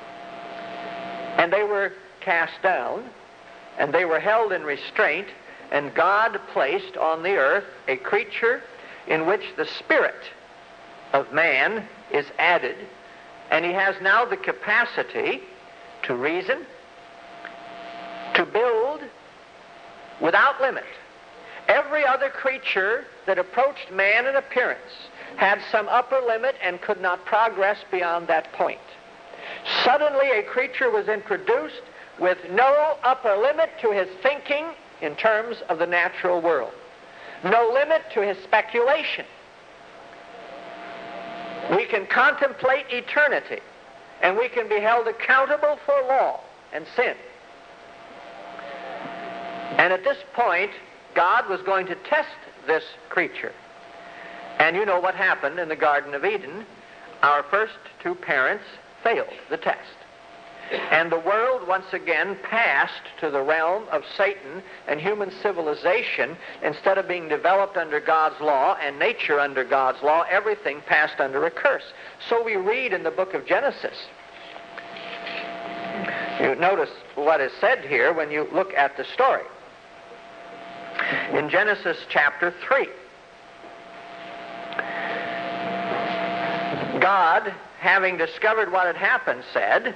And they were cast down, and they were held in restraint, And God placed on the earth a creature in which the spirit of man is added, and he has now the capacity to reason, to build without limit. Every other creature that approached man in appearance had some upper limit and could not progress beyond that point. Suddenly a creature was introduced with no upper limit to his thinking in terms of the natural world, no limit to his speculation. We can contemplate eternity, and we can be held accountable for law and sin. And at this point, God was going to test this creature. And you know what happened in the Garden of Eden. Our first two parents failed the test. And the world once again passed to the realm of Satan and human civilization. Instead of being developed under God's law and nature under God's law, everything passed under a curse. So we read in the book of Genesis. You notice what is said here when you look at the story. In Genesis chapter 3, God, having discovered what had happened, said,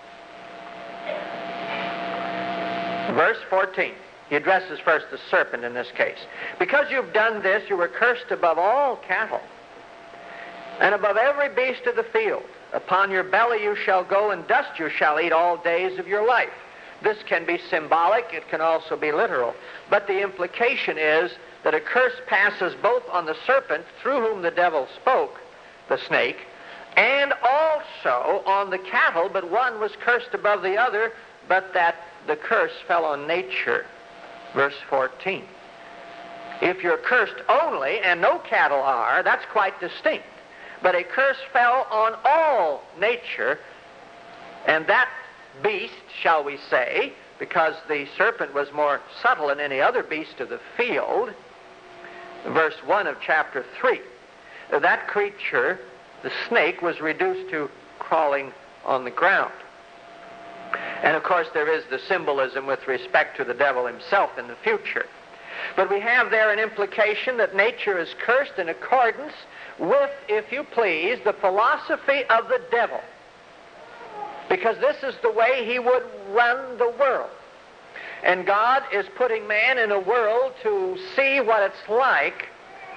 verse 14, he addresses first the serpent in this case. Because you've done this, you were cursed above all cattle, and above every beast of the field. Upon your belly you shall go, and dust you shall eat all days of your life. This can be symbolic, it can also be literal. But the implication is that a curse passes both on the serpent, through whom the devil spoke, the snake, and also on the cattle, but one was cursed above the other, but that the curse fell on nature. Verse 14. If you're cursed only, and no cattle are, that's quite distinct. But a curse fell on all nature, and that beast, shall we say, because the serpent was more subtle than any other beast of the field, verse 1 of chapter 3, that creature, the snake, was reduced to crawling on the ground. And of course there is the symbolism with respect to the devil himself in the future. But we have there an implication that nature is cursed in accordance with, if you please, the philosophy of the devil. Because this is the way he would run the world. And God is putting man in a world to see what it's like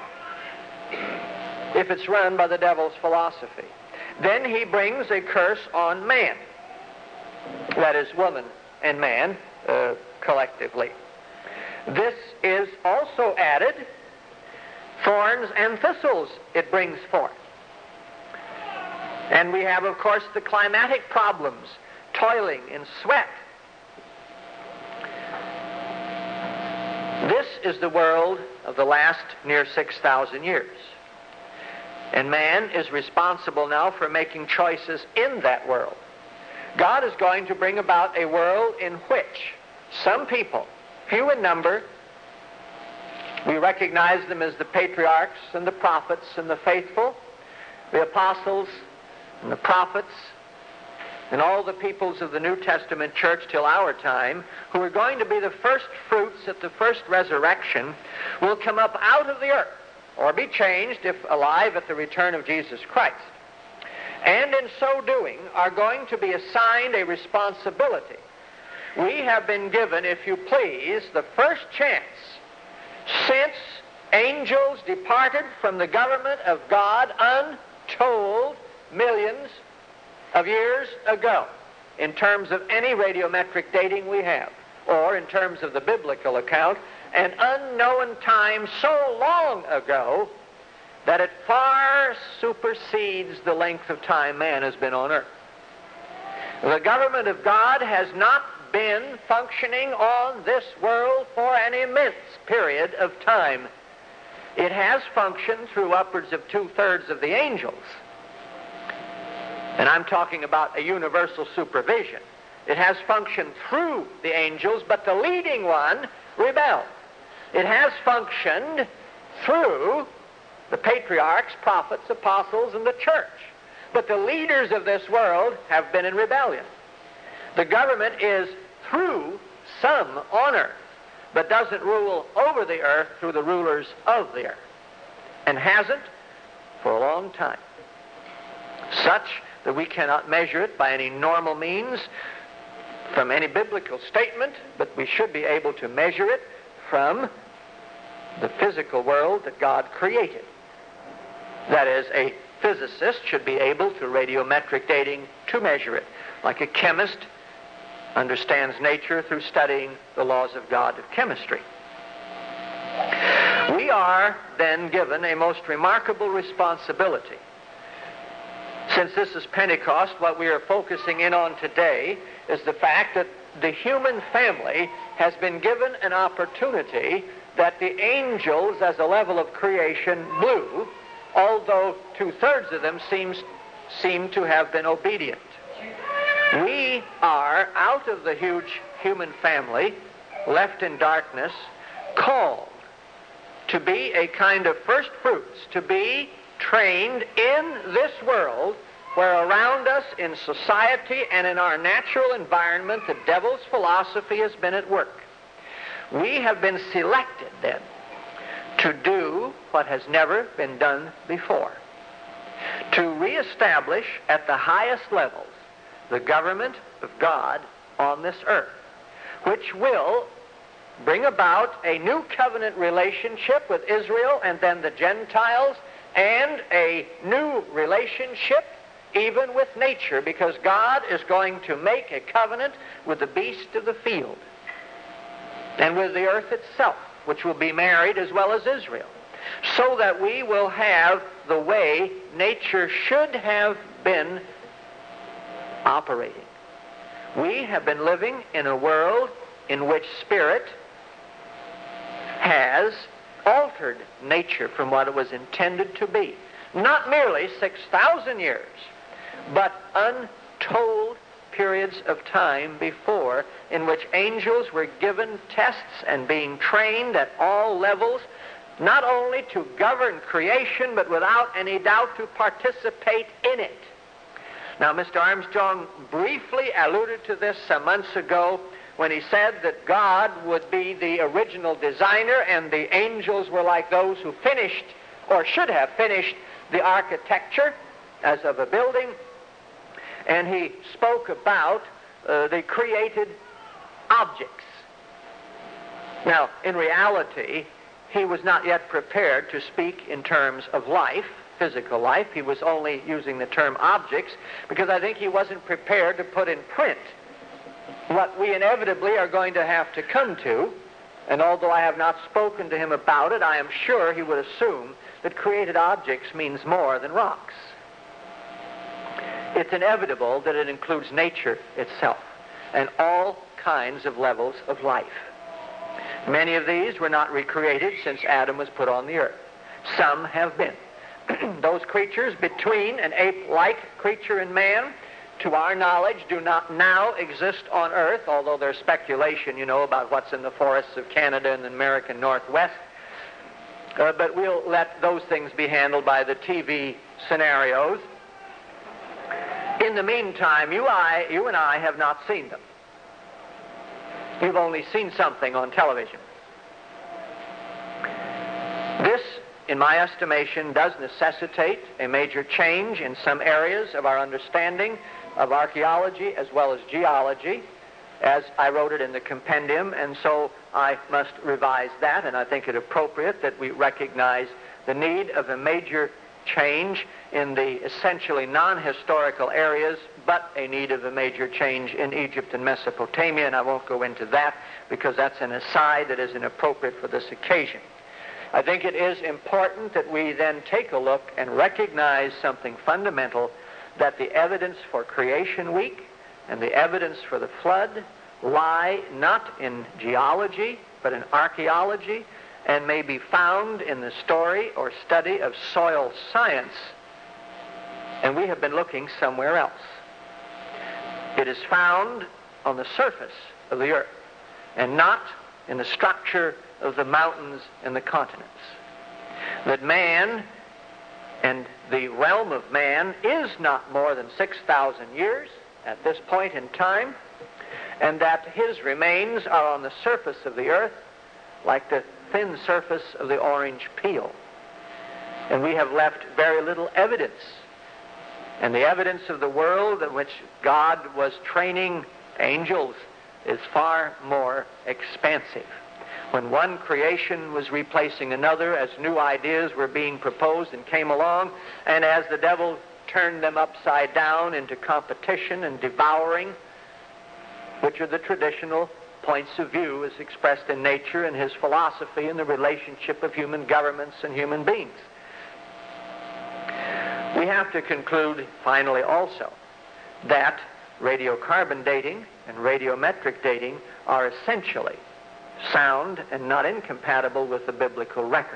if it's run by the devil's philosophy. Then he brings a curse on man. That is, woman and man collectively. This is also added, thorns and thistles it brings forth. And we have, of course, the climatic problems, toiling in sweat. This is the world of the last near 6,000 years. And man is responsible now for making choices in that world. God is going to bring about a world in which some people, few in number, we recognize them as the patriarchs and the prophets and the faithful, the apostles and the prophets, and all the peoples of the New Testament church till our time, who are going to be the first fruits at the first resurrection, will come up out of the earth, or be changed, if alive, at the return of Jesus Christ. And in so doing, are going to be assigned a responsibility. We have been given, if you please, the first chance since angels departed from the government of God untold millions of years ago, in terms of any radiometric dating we have, or in terms of the biblical account, an unknown time so long ago that it far supersedes the length of time man has been on earth. The government of God has not been functioning on this world for an immense period of time. It has functioned through upwards of 2/3 of the angels. And I'm talking about a universal supervision. It has functioned through the angels, but the leading one rebelled. It has functioned through the patriarchs, prophets, apostles, and the church. But the leaders of this world have been in rebellion. The government is through some on earth, but doesn't rule over the earth through the rulers of the earth, and hasn't for a long time. Such that we cannot measure it by any normal means from any biblical statement, but we should be able to measure it from the physical world that God created. That is, a physicist should be able to radiometric dating to measure it, like a chemist understands nature through studying the laws of God of chemistry. We are then given a most remarkable responsibility. Since this is Pentecost, what we are focusing in on today is the fact that the human family has been given an opportunity that the angels as a level of creation blew, although 2/3 of them seem to have been obedient. We are, out of the huge human family, left in darkness, called to be a kind of first fruits, to be trained in this world where around us in society and in our natural environment the devil's philosophy has been at work. We have been selected then to do what has never been done before, to reestablish at the highest levels the government of God on this earth, which will bring about a new covenant relationship with Israel and then the Gentiles, and a new relationship even with nature, because God is going to make a covenant with the beast of the field and with the earth itself, which will be married as well as Israel, so that we will have the way nature should have been operating. We have been living in a world in which spirit has altered nature from what it was intended to be. Not merely 6,000 years, but untold periods of time before, in which angels were given tests and being trained at all levels, not only to govern creation, but without any doubt to participate in it. Now, Mr. Armstrong briefly alluded to this some months ago when he said that God would be the original designer and the angels were like those who finished, or should have finished, the architecture as of a building. And he spoke about the created objects. Now, in reality, he was not yet prepared to speak in terms of life, physical life. He was only using the term objects because I think he wasn't prepared to put in print what we inevitably are going to have to come to. And although I have not spoken to him about it, I am sure he would assume that created objects means more than rocks. It's inevitable that it includes nature itself and all kinds of levels of life. Many of these were not recreated since Adam was put on the earth. Some have been. Those creatures between an ape-like creature and man, to our knowledge, do not now exist on earth, although there's speculation, about what's in the forests of Canada and the American Northwest. But we'll let those things be handled by the TV scenarios. In the meantime, you and I have not seen them. You've only seen something on television. This, in my estimation, does necessitate a major change in some areas of our understanding of archaeology as well as geology, as I wrote it in the compendium, and so I must revise that, and I think it appropriate that we recognize the need of a major change in the essentially non-historical areas, but a need of a major change in Egypt and Mesopotamia, and I won't go into that because that's an aside that is inappropriate for this occasion. I think it is important that we then take a look and recognize something fundamental, that the evidence for Creation Week and the evidence for the flood lie not in geology, but in archaeology, and may be found in the story or study of soil science, and we have been looking somewhere else. It is found on the surface of the earth, and not in the structure of the mountains and the continents. That man and the realm of man is not more than 6,000 years at this point in time, and that his remains are on the surface of the earth, like the thin surface of the orange peel. And we have left very little evidence. And the evidence of the world in which God was training angels is far more expansive. When one creation was replacing another, as new ideas were being proposed and came along, and as the devil turned them upside down into competition and devouring, which are the traditional points of view as expressed in nature and his philosophy and the relationship of human governments and human beings. We have to conclude finally also that radiocarbon dating and radiometric dating are essentially sound and not incompatible with the biblical record.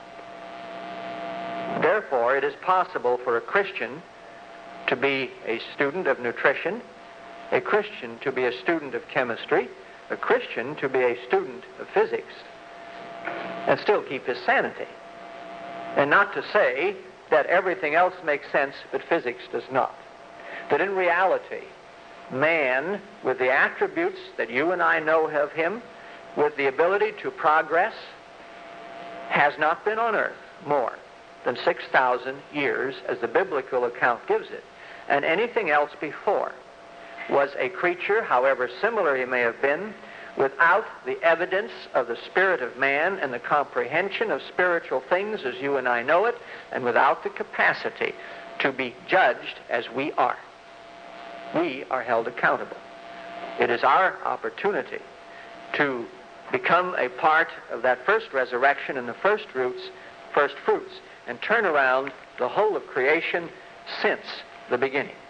Therefore, it is possible for a Christian to be a student of nutrition, a Christian to be a student of chemistry, a Christian to be a student of physics, and still keep his sanity. And not to say that everything else makes sense, but physics does not. That in reality, man, with the attributes that you and I know of him, with the ability to progress, has not been on earth more than 6,000 years, as the biblical account gives it. And anything else before was a creature, however similar he may have been, without the evidence of the spirit of man and the comprehension of spiritual things as you and I know it, and without the capacity to be judged as we are. We are held accountable. It is our opportunity to become a part of that first resurrection and the first fruits, and turn around the whole of creation since the beginning.